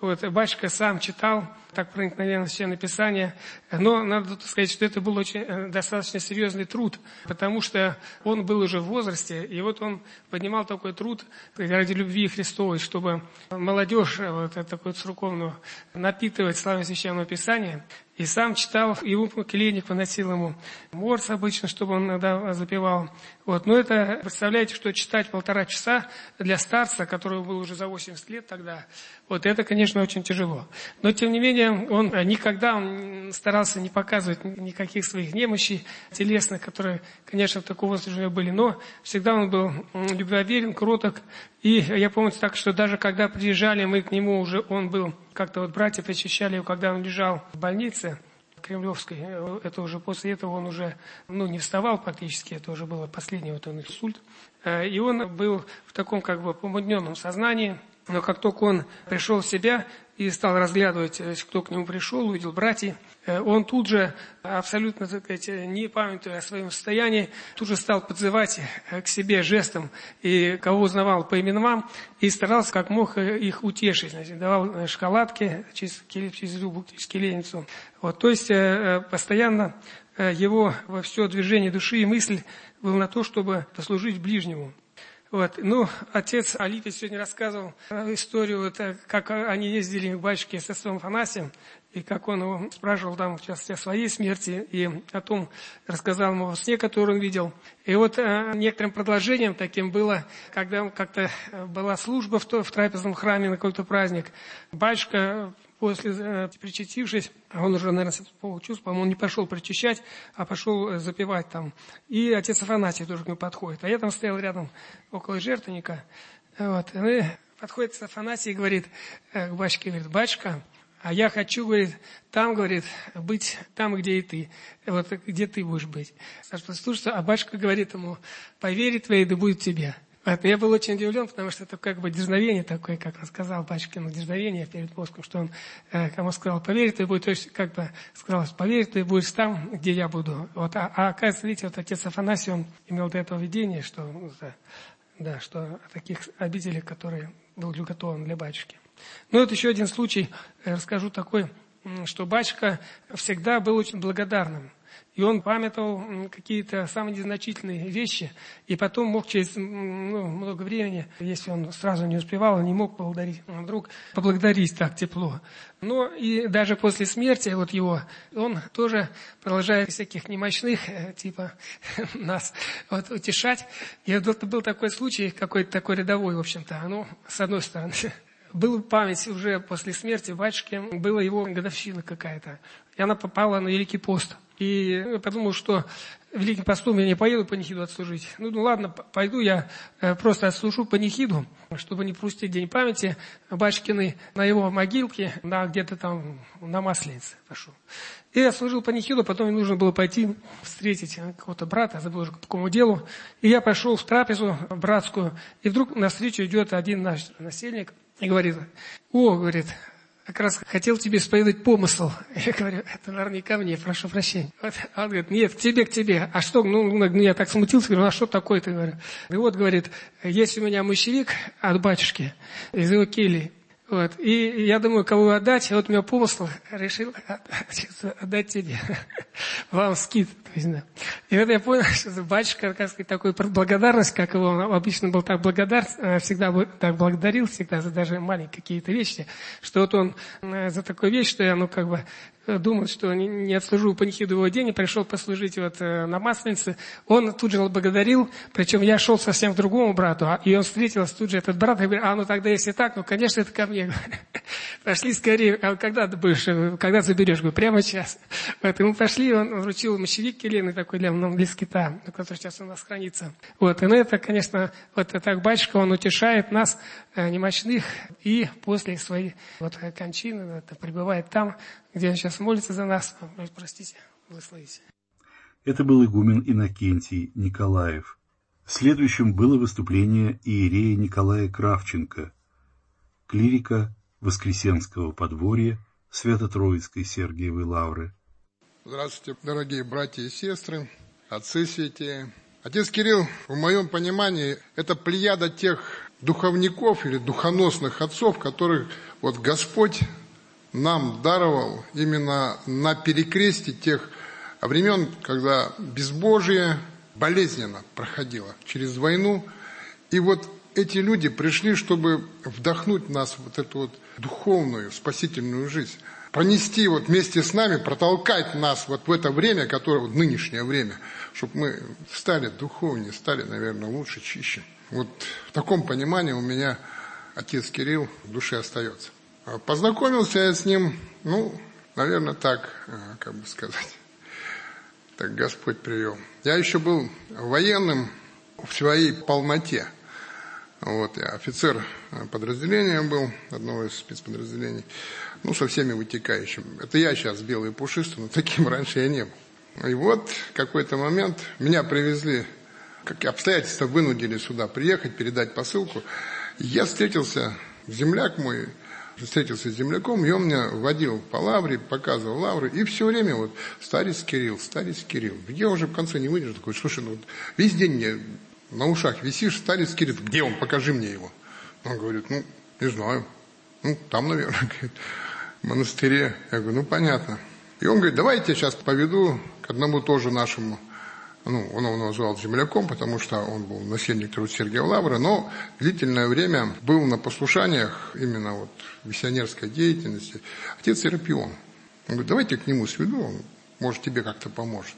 [SPEAKER 7] Вот, батюшка сам читал, так проникновенно Священное Писание, но надо сказать, что это был очень достаточно серьезный труд, потому что он был уже в возрасте, и вот он поднимал такой труд ради любви Христовой, чтобы молодежь вот такую церковную напитывать славой Священного Писания. И сам читал, ему келейник поносил ему морс обычно, чтобы он иногда запевал. Вот. Но это, представляете, что читать полтора часа для старца, который был уже за восемьдесят лет тогда, вот это, конечно, очень тяжело. Но, тем не менее, он никогда он старался не показывать никаких своих немощей телесных, которые, конечно, в таком возрасте уже были, но всегда он был любвеобилен, кроток. И я помню так, что даже когда приезжали мы к нему, уже он был, как-то вот братья причащали его, когда он лежал в больнице Кремлевской, это уже после этого он уже, ну, не вставал практически, это уже было последний вот он инсульт. И он был в таком как бы помутненном сознании, но как только он пришел в себя и стал разглядывать, кто к нему пришел, увидел братьев, он тут же, абсолютно, так сказать, не памятуя о своем состоянии, тут же стал подзывать к себе жестом, и кого узнавал по именам, и старался как мог их утешить. Значит, давал шоколадки через, через любую через келейницу. Вот, то есть постоянно его во все движение души и мысль был на то, чтобы послужить ближнему. Вот. Ну, отец Алипий сегодня рассказывал историю, вот, как они ездили к батюшке с отцом Афанасием, и как он его спрашивал там, в частности, о своей смерти, и о том рассказал ему во сне, который он видел. И вот э, некоторым продолжением таким было, когда как-то была служба в, то, в трапезном храме на какой-то праздник, батюшка, после э, причастившись, он уже, наверное, получился, по-моему, не пошел причащать, а пошел запевать там. И отец Афанасий тоже к нему подходит. А я там стоял рядом, около жертвенника. Вот. И подходит отец Афанасий и говорит э, к батюшке, говорит: батюшка, а я хочу, говорит, там, говорит, быть там, где и ты. Вот где ты будешь быть. Слушайте, а батюшка говорит ему: по вере твоей да будет тебе. Вот. Я был очень удивлен, потому что это как бы дерзновение такое, как он сказал батюшкину, дерзновение перед Богом, что он э, кому сказал: по вере твоей будет, то есть как бы сказал: по вере твоей будешь там, где я буду. Вот. А, а оказывается, видите, вот отец Афанасий, он имел до этого видение, что, ну, да, да, что о таких обителях, которые был готовы для батюшки. Ну, вот еще один случай, расскажу такой, что батюшка всегда был очень благодарным. И он памятовал какие-то самые незначительные вещи, и потом мог через ну, много времени, если он сразу не успевал, он не мог поблагодарить, вдруг поблагодарить так тепло. Но и даже после смерти вот его, он тоже продолжает всяких немощных, типа нас вот, утешать. И вот был такой случай, какой-то такой рядовой, в общем-то, ну, с одной стороны. Была память уже после смерти батюшки, была его годовщина какая-то, и она попала на Великий пост. И я подумал, что Великим постом я не поеду панихиду отслужить. Ну, ну ладно, пойду я просто отслужу панихиду, чтобы не пропустить день памяти батюшкиной на его могилке, на где-то там на Масленице пошел. И я служил панихиду, потом мне нужно было пойти встретить какого-то брата, забыл уже по какому делу. И я пошел в трапезу братскую, и вдруг навстречу идет один наш насельник и говорит: о, говорит, как раз хотел тебе исповедать помысл. Я говорю: это, наверное, не ко мне, прошу прощения. Вот. А он говорит: нет, к тебе, к тебе. А что, ну, ну я так смутился, говорю: а что такое-то, говорю. И вот, говорит, есть у меня мощевик от батюшки из его кельи. Вот. И я думаю, кого отдать, и вот у меня помысл, решил отдать тебе. Вам скид. И вот я понял, что батюшка, как сказать, такой благодарность, как его, он обычно был так благодар, всегда так благодарил, всегда за даже маленькие какие-то вещи, что вот он за такую вещь, что я, ну, как бы, думал, что не отслужу панихиду его день, и пришел послужить вот на Масленице, он тут же благодарил, причем я шел совсем к другому брату, и он встретился тут же этот брат, и говорит: а, ну тогда если так, ну, конечно, это ко мне. Пошли скорее, а когда ты будешь, когда заберешь? Говорю: прямо сейчас. Вот, и мы пошли, он вручил мощевик келейный такой для, ну, для скита, который сейчас у нас хранится. Вот, и ну это, конечно, вот так батюшка, он утешает нас, немощных, и после своей вот кончины это, пребывает там, где он сейчас молится за нас. Простите, благословите.
[SPEAKER 3] Это был игумен Иннокентий Николаев. Следующим было выступление иерея Николая Кравченко, клирика Воскресенского подворья Свято-Троицкой Сергиевой Лавры.
[SPEAKER 8] Здравствуйте, дорогие братья и сестры, отцы святые, Отец Кирилл, в моем понимании, это плеяда тех духовников или духоносных отцов, которых вот Господь нам даровал именно на перекресте тех времен, когда безбожие болезненно проходило через войну. И вот эти люди пришли, чтобы вдохнуть в нас вот эту вот духовную, спасительную жизнь. Пронести вот вместе с нами, протолкать нас вот в это время, которое вот нынешнее время, чтобы мы стали духовнее, стали, наверное, лучше, чище. Вот в таком понимании у меня отец Кирилл в душе остается. Познакомился я с ним, ну, наверное, так, как бы сказать, так Господь привел. Я еще был военным в своей полноте. Вот, я офицер подразделения был, одного из спецподразделений, ну, со всеми вытекающими. Это я сейчас белый и пушистый, но таким раньше я не был. И вот в какой-то момент меня привезли, как обстоятельства вынудили сюда приехать, передать посылку. Я встретился, земляк мой, встретился с земляком, и он меня водил по лавре, показывал лавры, и все время вот старец Кирилл, старец Кирилл. Я уже в конце не выдержал, такой, слушай, ну вот весь день мне на ушах висишь, старец Кирилл, где он, покажи мне его. Он говорит, ну, не знаю, ну, там, наверное, говорит, в монастыре. Я говорю, ну, понятно. И он говорит, давай я тебя сейчас поведу к одному тоже нашему, ну, он его назвал земляком, потому что он был насельник Труд-Сергия Лавры, но длительное время был на послушаниях именно вот миссионерской деятельности. Отец Серапион. Он говорит, давайте к нему сведу, он, может, тебе как-то поможет.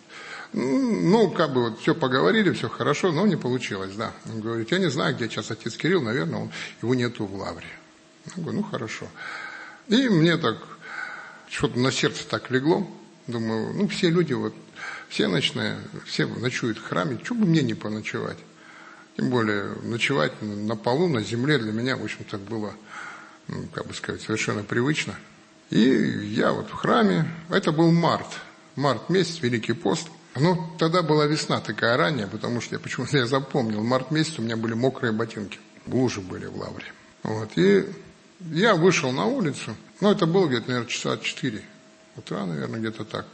[SPEAKER 8] Ну, как бы вот все поговорили, все хорошо, но не получилось, да. Он говорит, я не знаю, где сейчас отец Кирилл, наверное, он, его нету в лавре. Я говорю, ну, хорошо. И мне так, что-то на сердце так легло. Думаю, ну, все люди, вот, все ночные, все ночуют в храме, что бы мне не поночевать? Тем более, ночевать на полу, на земле для меня, в общем-то, было, ну, как бы сказать, совершенно привычно. И я вот в храме, это был март, март месяц, Великий пост. Ну, тогда была весна такая ранняя, потому что я почему-то я запомнил, март месяц у меня были мокрые ботинки, лужи были в лавре. Вот, и я вышел на улицу, ну, это было где-то, наверное, часа четыре утра, наверное, где-то так.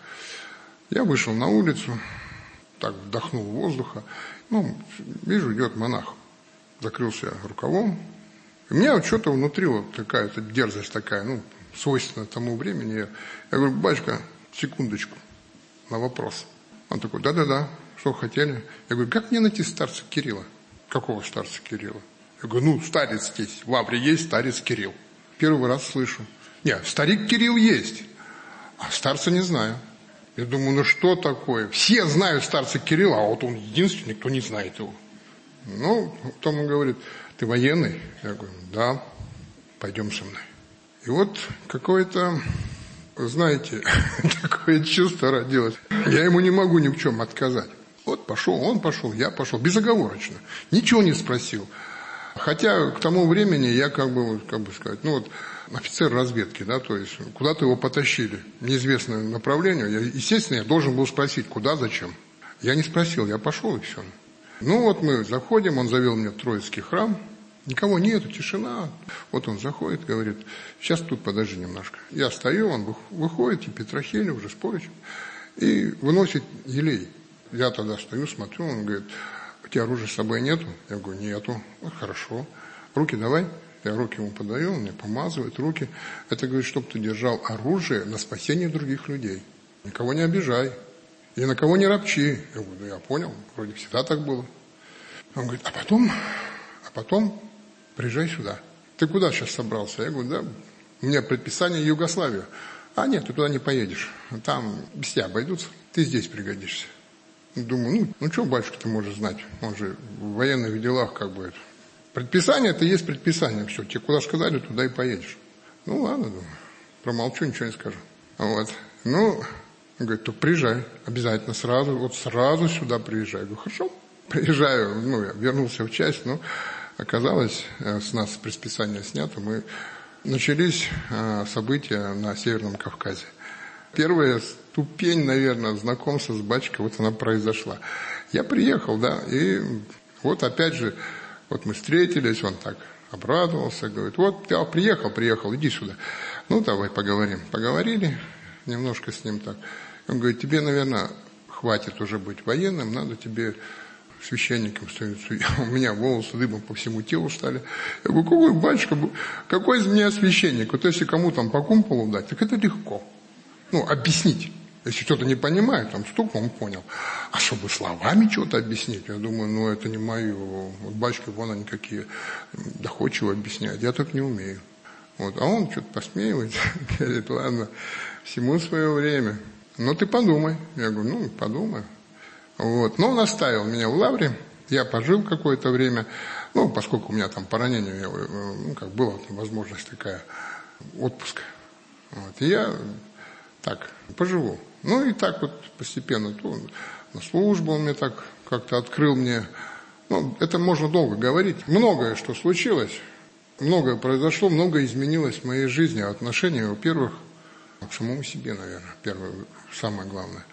[SPEAKER 8] Я вышел на улицу, так вдохнул воздуха, ну, вижу, идет монах, закрылся рукавом. И у меня вот что-то внутри вот такая-то дерзость такая, ну, свойственная тому времени. Я, я говорю, батюшка, секундочку, на вопрос. Он такой, да-да-да, что хотели? Я говорю, как мне найти старца Кирилла? Какого старца Кирилла? Я говорю, ну, старец здесь, в лавре есть старец Кирилл. Первый раз слышу. Нет, старик Кирилл есть, а старца не знаю. Я думаю, ну что такое? Все знают старца Кирилла, а вот он единственный, кто не знает его. Ну, потом он говорит, ты военный? Я говорю, да, пойдем со мной. И вот какое-то... Знаете, такое чувство родилось. Я ему не могу ни в чем отказать. Вот пошел, он пошел, я пошел, безоговорочно. Ничего не спросил. Хотя к тому времени я как бы, как бы сказать, ну вот офицер разведки, да, то есть куда-то его потащили, неизвестное направление. Я, естественно, я должен был спросить, куда, зачем. Я не спросил, я пошел и все. Ну вот мы заходим, он завел меня в Троицкий храм. Никого нету, тишина. Вот он заходит, говорит, сейчас тут подожди немножко. Я стою, он выходит, и Петрохиль уже с поручем, и выносит елей. Я тогда стою, смотрю, он говорит, у тебя оружия с собой нету? Я говорю, нету. Ну, хорошо. Руки давай. Я руки ему подаю, он мне помазывает руки. Это, говорит, чтобы ты держал оружие на спасение других людей. Никого не обижай. И на кого не ропчи. Я говорю, ну я понял, вроде всегда так было. Он говорит, а потом, а потом... приезжай сюда. Ты куда сейчас собрался? Я говорю, да, у меня предписание Югославию. А нет, ты туда не поедешь. Там без тебя обойдутся. Ты здесь пригодишься. Думаю, ну, ну что батюшка-то может знать? Он же в военных делах как бы... Предписание это есть предписание. Все, тебе куда сказали, туда и поедешь. Ну ладно, думаю. Промолчу, ничего не скажу. Вот. Ну, он говорит, то приезжай. Обязательно сразу, вот сразу сюда приезжай. Я говорю, хорошо. Приезжаю. Ну, я вернулся в часть, но... Оказалось, с нас предписание снято, мы начались события на Северном Кавказе. Первая ступень, наверное, знакомства с батюшкой, вот она произошла. Я приехал, да, и вот опять же, вот мы встретились, он так обрадовался, говорит, вот я приехал, приехал, иди сюда. Ну, давай поговорим. Поговорили немножко с ним так. Он говорит, тебе, наверное, хватит уже быть военным, надо тебе священником стою, у меня волосы дыбом по всему телу стали. Я говорю, какой батюшка, какой из меня священник? Вот если кому там по кумполу дать, так это легко. Ну, объяснить. Если кто-то не понимает, там столько он понял. А чтобы словами что-то объяснить, я думаю, ну это не мое. Вот батюшки, вон они какие доходчиво объясняют. Я так не умею. Вот. А он что-то посмеивается, говорит, ладно, всему свое время. Ну ты подумай. Я говорю, ну подумай. Вот. Но он оставил меня в лавре, я пожил какое-то время, ну, поскольку у меня там по ранению, ну, как была возможность такая, отпуска. Вот. И я так поживу. Ну, и так вот постепенно, то на службу он мне так как-то открыл мне. Ну, это можно долго говорить. Многое, что случилось, многое произошло, многое изменилось в моей жизни, отношения, во-первых, к самому себе, наверное, первое, самое главное.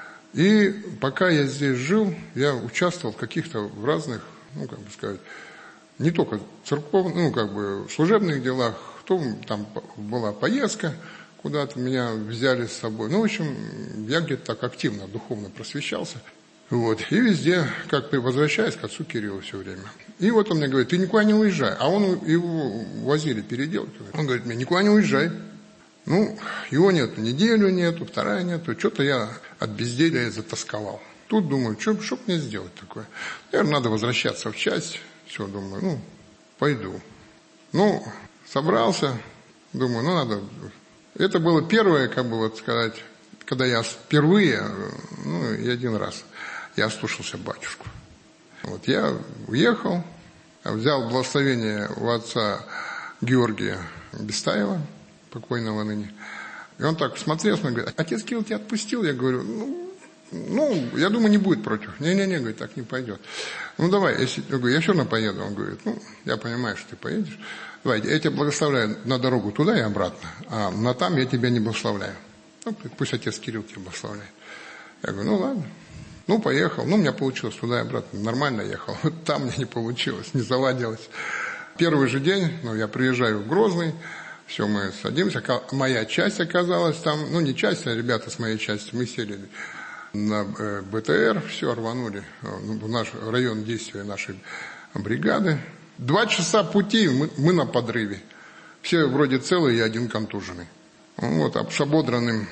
[SPEAKER 8] И пока я здесь жил, я участвовал в каких-то в разных, ну, как бы сказать, не только церковных, ну, как бы служебных делах, то там была поездка, куда-то меня взяли с собой. Ну, в общем, я где-то так активно, духовно просвещался. Вот. И везде, как бы возвращаясь к отцу Кириллу все время. И вот он мне говорит, ты никуда не уезжай. А он, его возили переделать. Он говорит мне, никуда не уезжай. Ну, его нету, неделю нету, вторая нету. Что-то я от безделия затасковал. Тут думаю, что, что мне сделать такое? Наверное, надо возвращаться в часть. Все, думаю, ну, пойду. Ну, собрался, думаю, ну, надо... Это было первое, как бы вот сказать, когда я впервые, ну, и один раз, я ослушался батюшку. Вот я уехал, взял благословение у отца Георгия Бестаева, покойного ныне. И он так смотрел, смотрел, говорит, отец Кирилл тебя отпустил? Я говорю, ну, ну, я думаю, не будет против. Не-не-не, говорит, так не пойдет. Ну, давай, если, я говорю, я все равно поеду. Он говорит, ну, я понимаю, что ты поедешь. Давай, я тебя благословляю на дорогу туда и обратно, а на там я тебя не благословляю. Ну, пусть отец Кирилл тебя благословляет. Я говорю, ну, ладно. Ну, поехал. Ну, у меня получилось туда и обратно. Нормально ехал. Вот там мне не получилось, не заладилось. Первый же день, ну, я приезжаю в Грозный, все, мы садимся. Моя часть оказалась там, ну, не часть, а ребята с моей части. Мы сели на БТР, все, рванули в наш район действия нашей бригады. Два часа пути, мы, мы на подрыве. Все вроде целые, я один контуженный. Вот, с ободранным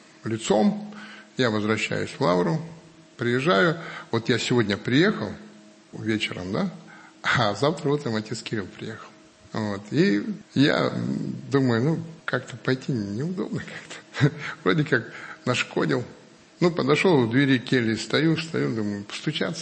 [SPEAKER 8] лицом я возвращаюсь в лавру, приезжаю. Вот я сегодня приехал вечером, да, а завтра утром отец Кирилл приехал. Вот, и я думаю, ну, как-то пойти неудобно как-то. Вроде как нашкодил. Ну, подошел в двери кельи, стою, стою, думаю, постучаться.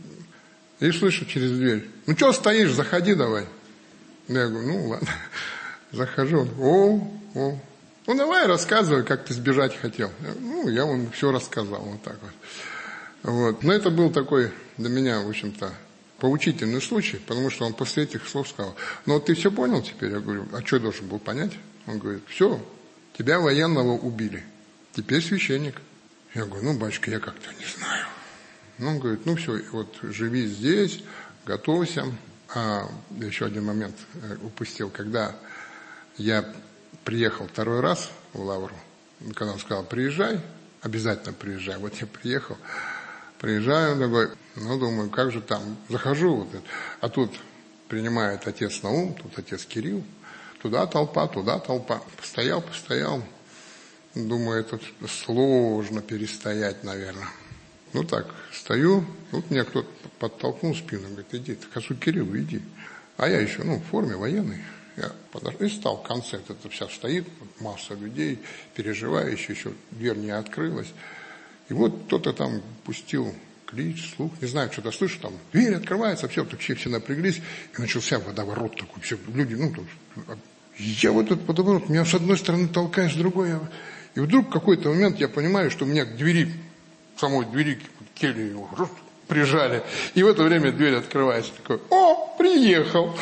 [SPEAKER 8] И слышу через дверь, ну, что стоишь, заходи давай. Я говорю, ну, ладно, захожу. О, о, ну, давай рассказывай, как ты сбежать хотел. Ну, я вам все рассказал, вот так вот. Вот. Но это был такой для меня, в общем-то, поучительный случай, потому что он после этих слов сказал, ну, вот ты все понял теперь? Я говорю, а что я должен был понять? Он говорит, все, тебя военного убили, теперь священник. Я говорю, ну, батюшка, я как-то не знаю. Ну, он говорит, ну, все, вот живи здесь, готовься. А еще один момент упустил, когда я приехал второй раз в лавру, когда он сказал, приезжай, обязательно приезжай. Вот я приехал, приезжаю, такой, ну, думаю, как же там, захожу, вот, а тут принимает отец Наум, тут отец Кирилл, туда толпа, туда толпа. Постоял, постоял, думаю, это сложно перестоять, наверное. Ну так, стою, тут меня кто-то подтолкнул в спину, говорит, иди, к отцу Кириллу иди. А я еще, ну, в форме военной. Я подошел и стал в конце, это вся стоит, масса людей, переживающих, еще дверь не открылась. И вот кто-то там пустил клич, слух, не знаю, что-то слышу, там дверь открывается, все, так все, все напряглись, и начался водоворот такой, все, люди, ну, тут, я вот этот водоворот, меня с одной стороны толкаешь, с другой, и вдруг в какой-то момент я понимаю, что меня к двери, самой двери кельи его прижали. И в это время дверь открывается. Такой, о, приехал.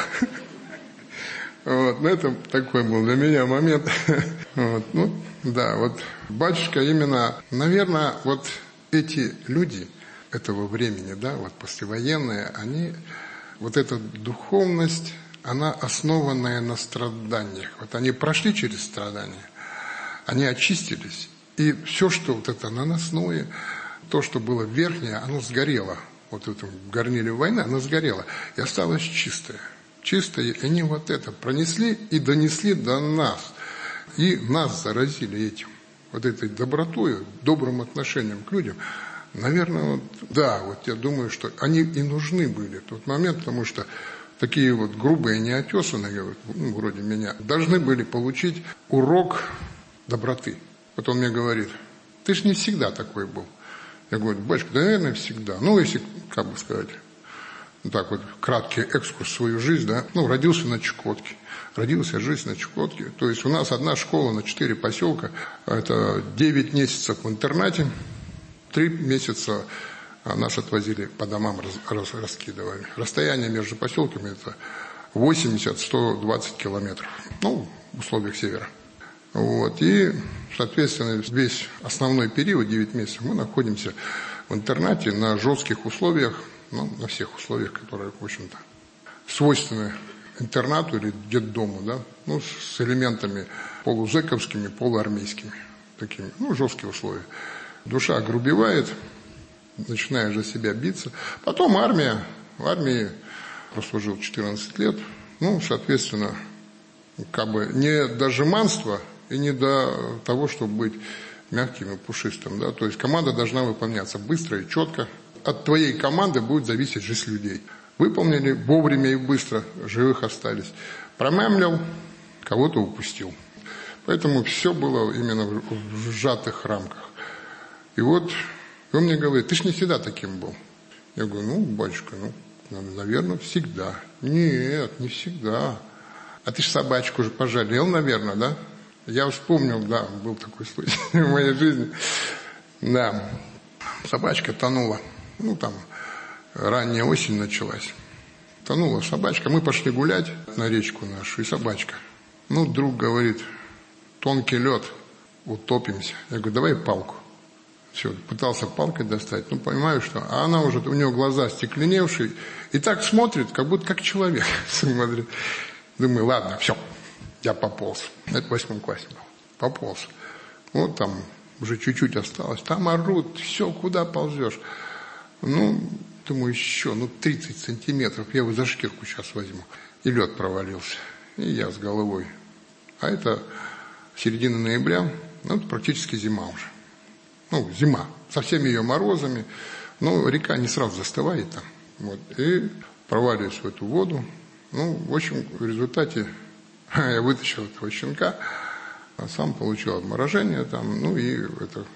[SPEAKER 8] Вот, ну, это такой был для меня момент. Вот, ну, да, вот батюшка именно, наверное, вот эти люди этого времени, да, вот послевоенные, они, вот эта духовность, она основанная на страданиях. Вот они прошли через страдания, они очистились. И все, что вот это наносное, то, что было верхнее, оно сгорело. вот в этом горниле войны, она сгорела и осталась чистая. Чистая, и они вот это пронесли и донесли до нас. И нас заразили этим, вот этой добротой, добрым отношением к людям. Наверное, вот, да, вот я думаю, что они и нужны были в тот момент, потому что такие вот грубые, неотесанные, ну, вроде меня, должны были получить урок доброты. Вот он мне говорит: ты ж не всегда такой был. Я говорю: батюшка, да, наверное, всегда. Ну, если, как бы сказать, ну, так вот, краткий экскурс в свою жизнь, да, ну, родился на Чукотке. Родился, жизнь на Чукотке. То есть у нас одна школа на четыре поселка, это девять месяцев в интернате, три месяца нас отвозили по домам, раз, раз, раскидывали. Расстояние между поселками это восемьдесят - сто двадцать километров, ну, в условиях севера. Вот. И, соответственно, весь основной период, девять месяцев, мы находимся в интернате на жестких условиях, ну, на всех условиях, которые, в общем-то, свойственны интернату или детдому, да, ну, с элементами полузэковскими, полуармейскими, такими, ну, жесткие условия. Душа огрубевает, начинаешь за себя биться. Потом армия, в армии прослужил четырнадцать лет, ну, соответственно, как бы не до жеманства и не до того, чтобы быть мягким и пушистым, да, то есть команда должна выполняться быстро и четко. От твоей команды будет зависеть жизнь людей. Выполнили вовремя и быстро, живых остались. Промямлил, кого-то упустил. Поэтому все было именно в сжатых рамках. И вот он мне говорит: ты ж не всегда таким был. Я говорю: ну, батюшка, ну, наверное, всегда. Нет, не всегда. А ты ж собачку уже пожалел, наверное, да? Я вспомнил, да, был такой случай в моей жизни. Да, собачка тонула. Ну, там, ранняя осень началась. Тонула собачка. Мы пошли гулять на речку нашу, и собачка. Ну, друг говорит: тонкий лед, утопимся. Я говорю: давай палку. Все, пытался палкой достать. Ну, понимаю, что... А она уже, у нее глаза стекленевшие. И так смотрит, как будто как человек смотрит. Думаю: ладно, все, я пополз. Это в восьмом классе был. Пополз. Вот там уже чуть-чуть осталось. Там орут, все, куда ползешь? Ну, думаю, еще, ну, тридцать сантиметров. Я его за шкирку сейчас возьму. И лед провалился. И я с головой. А это середина ноября. Ну, это практически зима уже. Ну, зима. Со всеми ее морозами. Но река не сразу застывает там. Вот. И проваливаюсь в эту воду. Ну, в общем, в результате я вытащил этого щенка, а сам получил обморожение там, ну и это,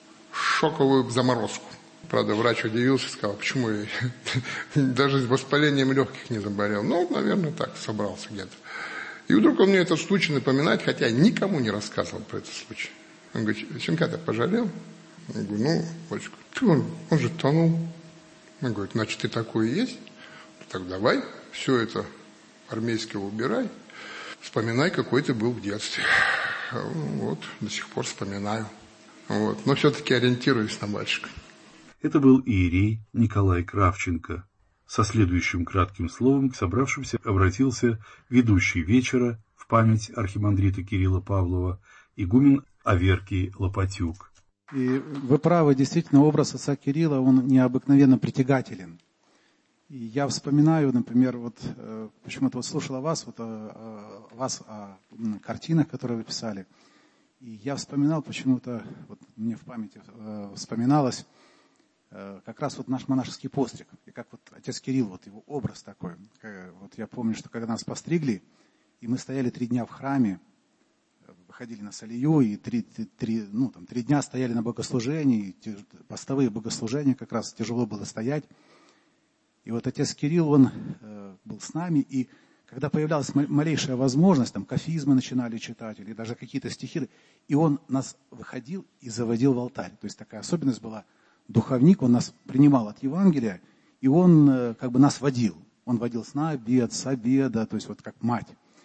[SPEAKER 8] шоковую заморозку. Правда, врач удивился, сказал: почему я даже с воспалением легких не заболел. Ну, наверное, так, собрался где-то. И вдруг он мне этот случай напоминает, хотя я никому не рассказывал про этот случай. Он говорит: щенка-то пожалел? Я говорю: ну, батюшка, он, он же тонул. Он говорит: значит, ты такой и есть? Так давай все это армейского убирай. Вспоминай, какой ты был в детстве. Вот, до сих пор вспоминаю. Вот. Но все-таки ориентируюсь на батюшку.
[SPEAKER 3] Это был иерей Николай Кравченко. Со следующим кратким словом к собравшимся обратился ведущий вечера в память архимандрита Кирилла Павлова, игумен Аверкий Лопатюк.
[SPEAKER 9] И вы правы, действительно, образ отца Кирилла, он необыкновенно притягателен. И я вспоминаю, например, вот почему-то вот слушала вас, вот о, о, вас о картинах, которые вы писали. И я вспоминал почему-то, вот мне в памяти э, вспоминалось э, как раз вот наш монашеский постриг. И как вот отец Кирилл, вот его образ такой. Вот я помню, что когда нас постригли, и мы стояли три дня в храме, выходили на солью, и три, три, ну, там, три дня стояли на богослужении, и постовые богослужения, как раз тяжело было стоять. И вот отец Кирилл, он э, был с нами, и когда появлялась малейшая возможность, там кафизмы начинали читать, или даже какие-то стихи, и он нас выходил и заводил в алтарь. То есть такая особенность была. Духовник, он нас принимал от Евангелия, и он э, как бы нас водил. Он водил с на обед, с обеда, то есть вот как мать.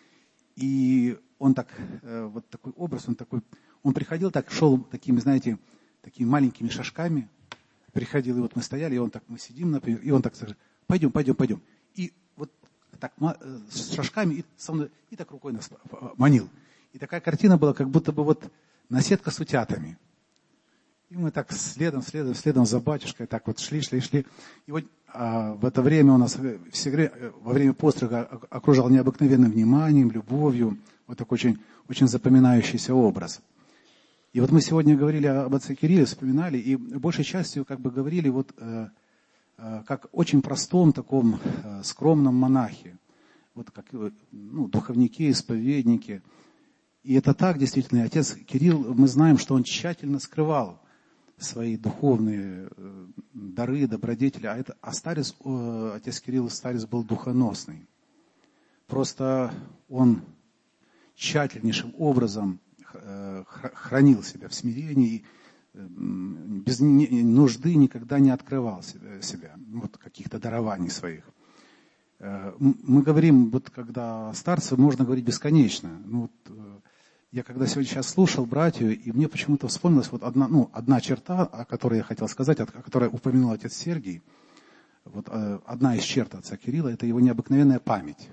[SPEAKER 9] И он так, э, вот такой образ, он такой, он приходил так, шел такими, знаете, такими маленькими шажками, приходил, и вот мы стояли, и он так, мы сидим, например, и он так, пойдем, пойдем, пойдем. И вот так с шажками, и, со мной, и так рукой нас манил. И такая картина была, как будто бы вот наседка с утятами. И мы так следом, следом, следом за батюшкой так вот шли, шли, шли. И вот а в это время он нас всегда, во время пострига окружал необыкновенным вниманием, любовью. Вот такой очень, очень запоминающийся образ. И вот мы сегодня говорили об отце Кирилле, вспоминали, и большей частью как бы говорили вот э, э, как очень простом таком э, скромном монахе. Вот как ну, духовники, исповедники. И это так действительно. Отец Кирилл, мы знаем, что он тщательно скрывал свои духовные э, дары, добродетели. А, это, а старец, э, отец Кирилл старец был духоносный. Просто он тщательнейшим образом хранил себя в смирении, без нужды никогда не открывал себя, вот каких-то дарований своих. Мы говорим, вот когда старцы, можно говорить бесконечно. Ну, вот, я когда сегодня сейчас слушал братью, и мне почему-то вспомнилась вот одна, ну, одна черта, о которой я хотел сказать, о которой упомянул отец Сергий. Вот, одна из черт отца Кирилла – это его необыкновенная память.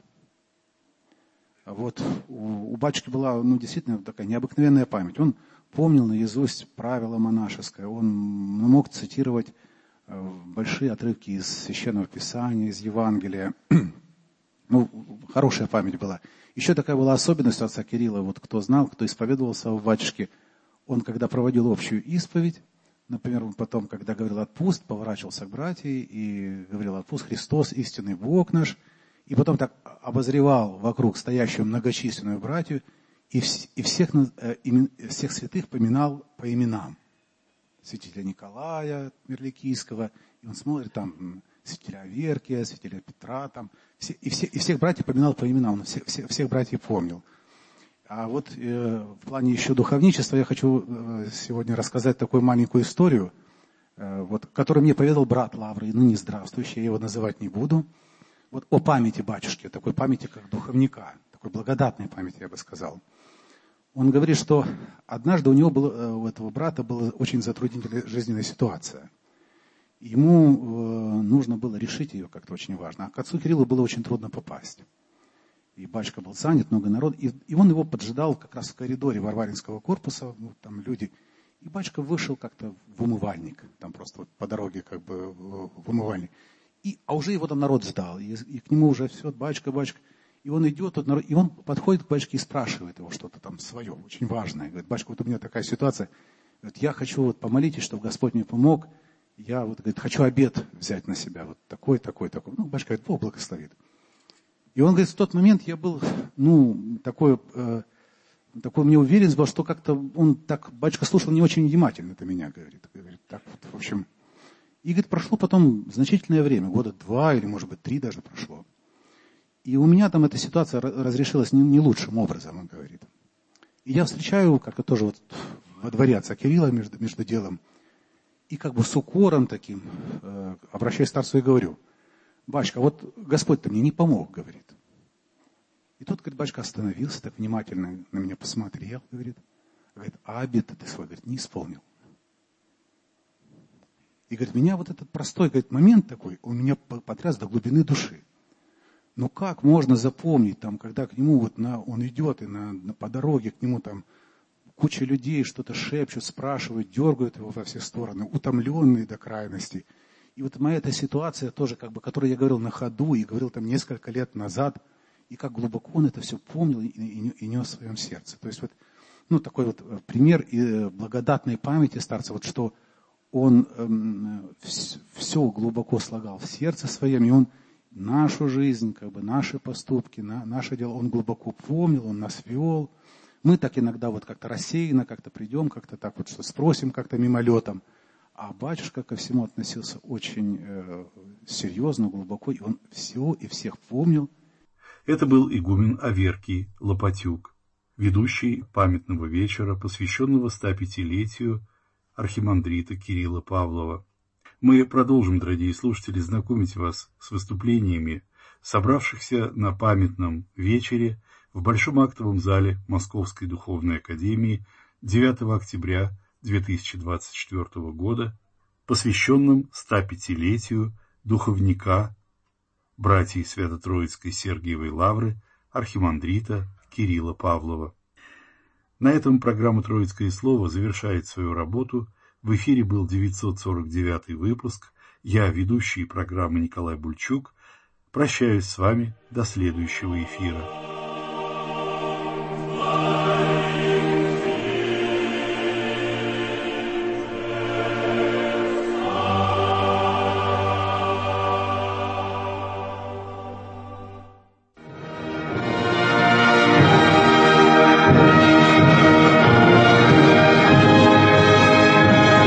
[SPEAKER 9] Вот у, у батюшки была, ну, действительно такая необыкновенная память. Он помнил наизусть правила монашеское, он мог цитировать э, большие отрывки из Священного Писания, из Евангелия. Ну, хорошая память была. Еще такая была особенность у отца Кирилла, вот кто знал, кто исповедовался у батюшки, он когда проводил общую исповедь, например, он потом, когда говорил «отпуст», поворачивался к братьям и говорил «отпуст, Христос, истинный Бог наш», и потом так обозревал вокруг стоящую многочисленную братью и, вс- и всех, э, имен, всех святых поминал по именам. Святителя Николая Мерликийского, и он смотрит там святителя Аверкия, святителя Петра, там, все, и, все, и всех братьев поминал по именам, он всех, всех, всех братьев помнил. А вот э, в плане еще духовничества я хочу э, сегодня рассказать такую маленькую историю, э, вот, которую мне поведал брат Лавры, ныне здравствующий, я его называть не буду. Вот о памяти батюшки, такой памяти как духовника, такой благодатной памяти, я бы сказал. Он говорит, что однажды у него было, у этого брата была очень затруднительная жизненная ситуация. Ему э, нужно было решить ее как-то очень важно. А к отцу Кириллу было очень трудно попасть. И батюшка был занят, много народу. И, и он его поджидал как раз в коридоре Варваринского корпуса, ну, там люди. И батюшка вышел как-то в умывальник, там просто вот по дороге как бы в умывальник. И, а уже его там народ ждал, и, и к нему уже все, батюшка, батюшка. И он идет, тот народ, и он подходит к батюшке и спрашивает его что-то там свое, очень важное. Говорит, батюшка, вот у меня такая ситуация, говорит, я хочу, вот помолитесь, чтобы Господь мне помог, я вот, говорит, хочу обет взять на себя, вот такой, такой, такой. Ну, батюшка говорит, Бог благословит. И он говорит, в тот момент я был, ну, такой, э, такой мне уверенность был, что как-то он так, батюшка слушал не очень внимательно это меня, говорит. Говорит, так вот, в общем... И, говорит, прошло потом значительное время, года два или, может быть, три даже прошло. И у меня там эта ситуация разрешилась не, не лучшим образом, он говорит. И я встречаю, как-то тоже вот во дворе отца Кирилла между, между делом, и как бы с укором таким, э, обращаюсь к старцу и говорю, батюшка, вот Господь-то мне не помог, говорит. И тут, говорит, батюшка остановился, так внимательно на меня посмотрел, говорит, говорит, а обет ты свой, говорит, не исполнил. И, говорит, меня вот этот простой, говорит, момент такой, он меня потряс до глубины души. Ну как можно запомнить, там, когда к нему вот на, он идет, и на, на, по дороге к нему там куча людей что-то шепчут, спрашивают, дергают его во все стороны, утомленные до крайности. И вот моя эта ситуация тоже, как бы, которую я говорил на ходу и говорил там несколько лет назад, и как глубоко он это все помнил и, и, и нес в своем сердце. То есть вот, ну, такой вот пример благодатной памяти старца, вот что он эм, все глубоко слагал в сердце своем, и он нашу жизнь, как бы наши поступки, на, наше дело, он глубоко помнил, он нас вел. Мы так иногда вот как-то рассеянно, как-то придем, как-то так вот что спросим как-то мимолетом. А батюшка ко всему относился очень э, серьезно, глубоко, и он все и всех помнил.
[SPEAKER 3] Это был игумен Аверкий Лопатюк, ведущий памятного вечера, посвященного стопятилетию архимандрита Кирилла Павлова. Мы продолжим, дорогие слушатели, знакомить вас с выступлениями собравшихся на памятном вечере в Большом актовом зале Московской духовной академии девятого октября две тысячи двадцать четвёртого года, посвященном стопятилетию духовника братьей Свято-Троицкой Сергиевой Лавры архимандрита Кирилла Павлова. На этом программа «Троицкое слово» завершает свою работу. В эфире был девятьсот сорок девятый выпуск, Я, ведущий программы Николай Бульчук, прощаюсь с вами до следующего эфира.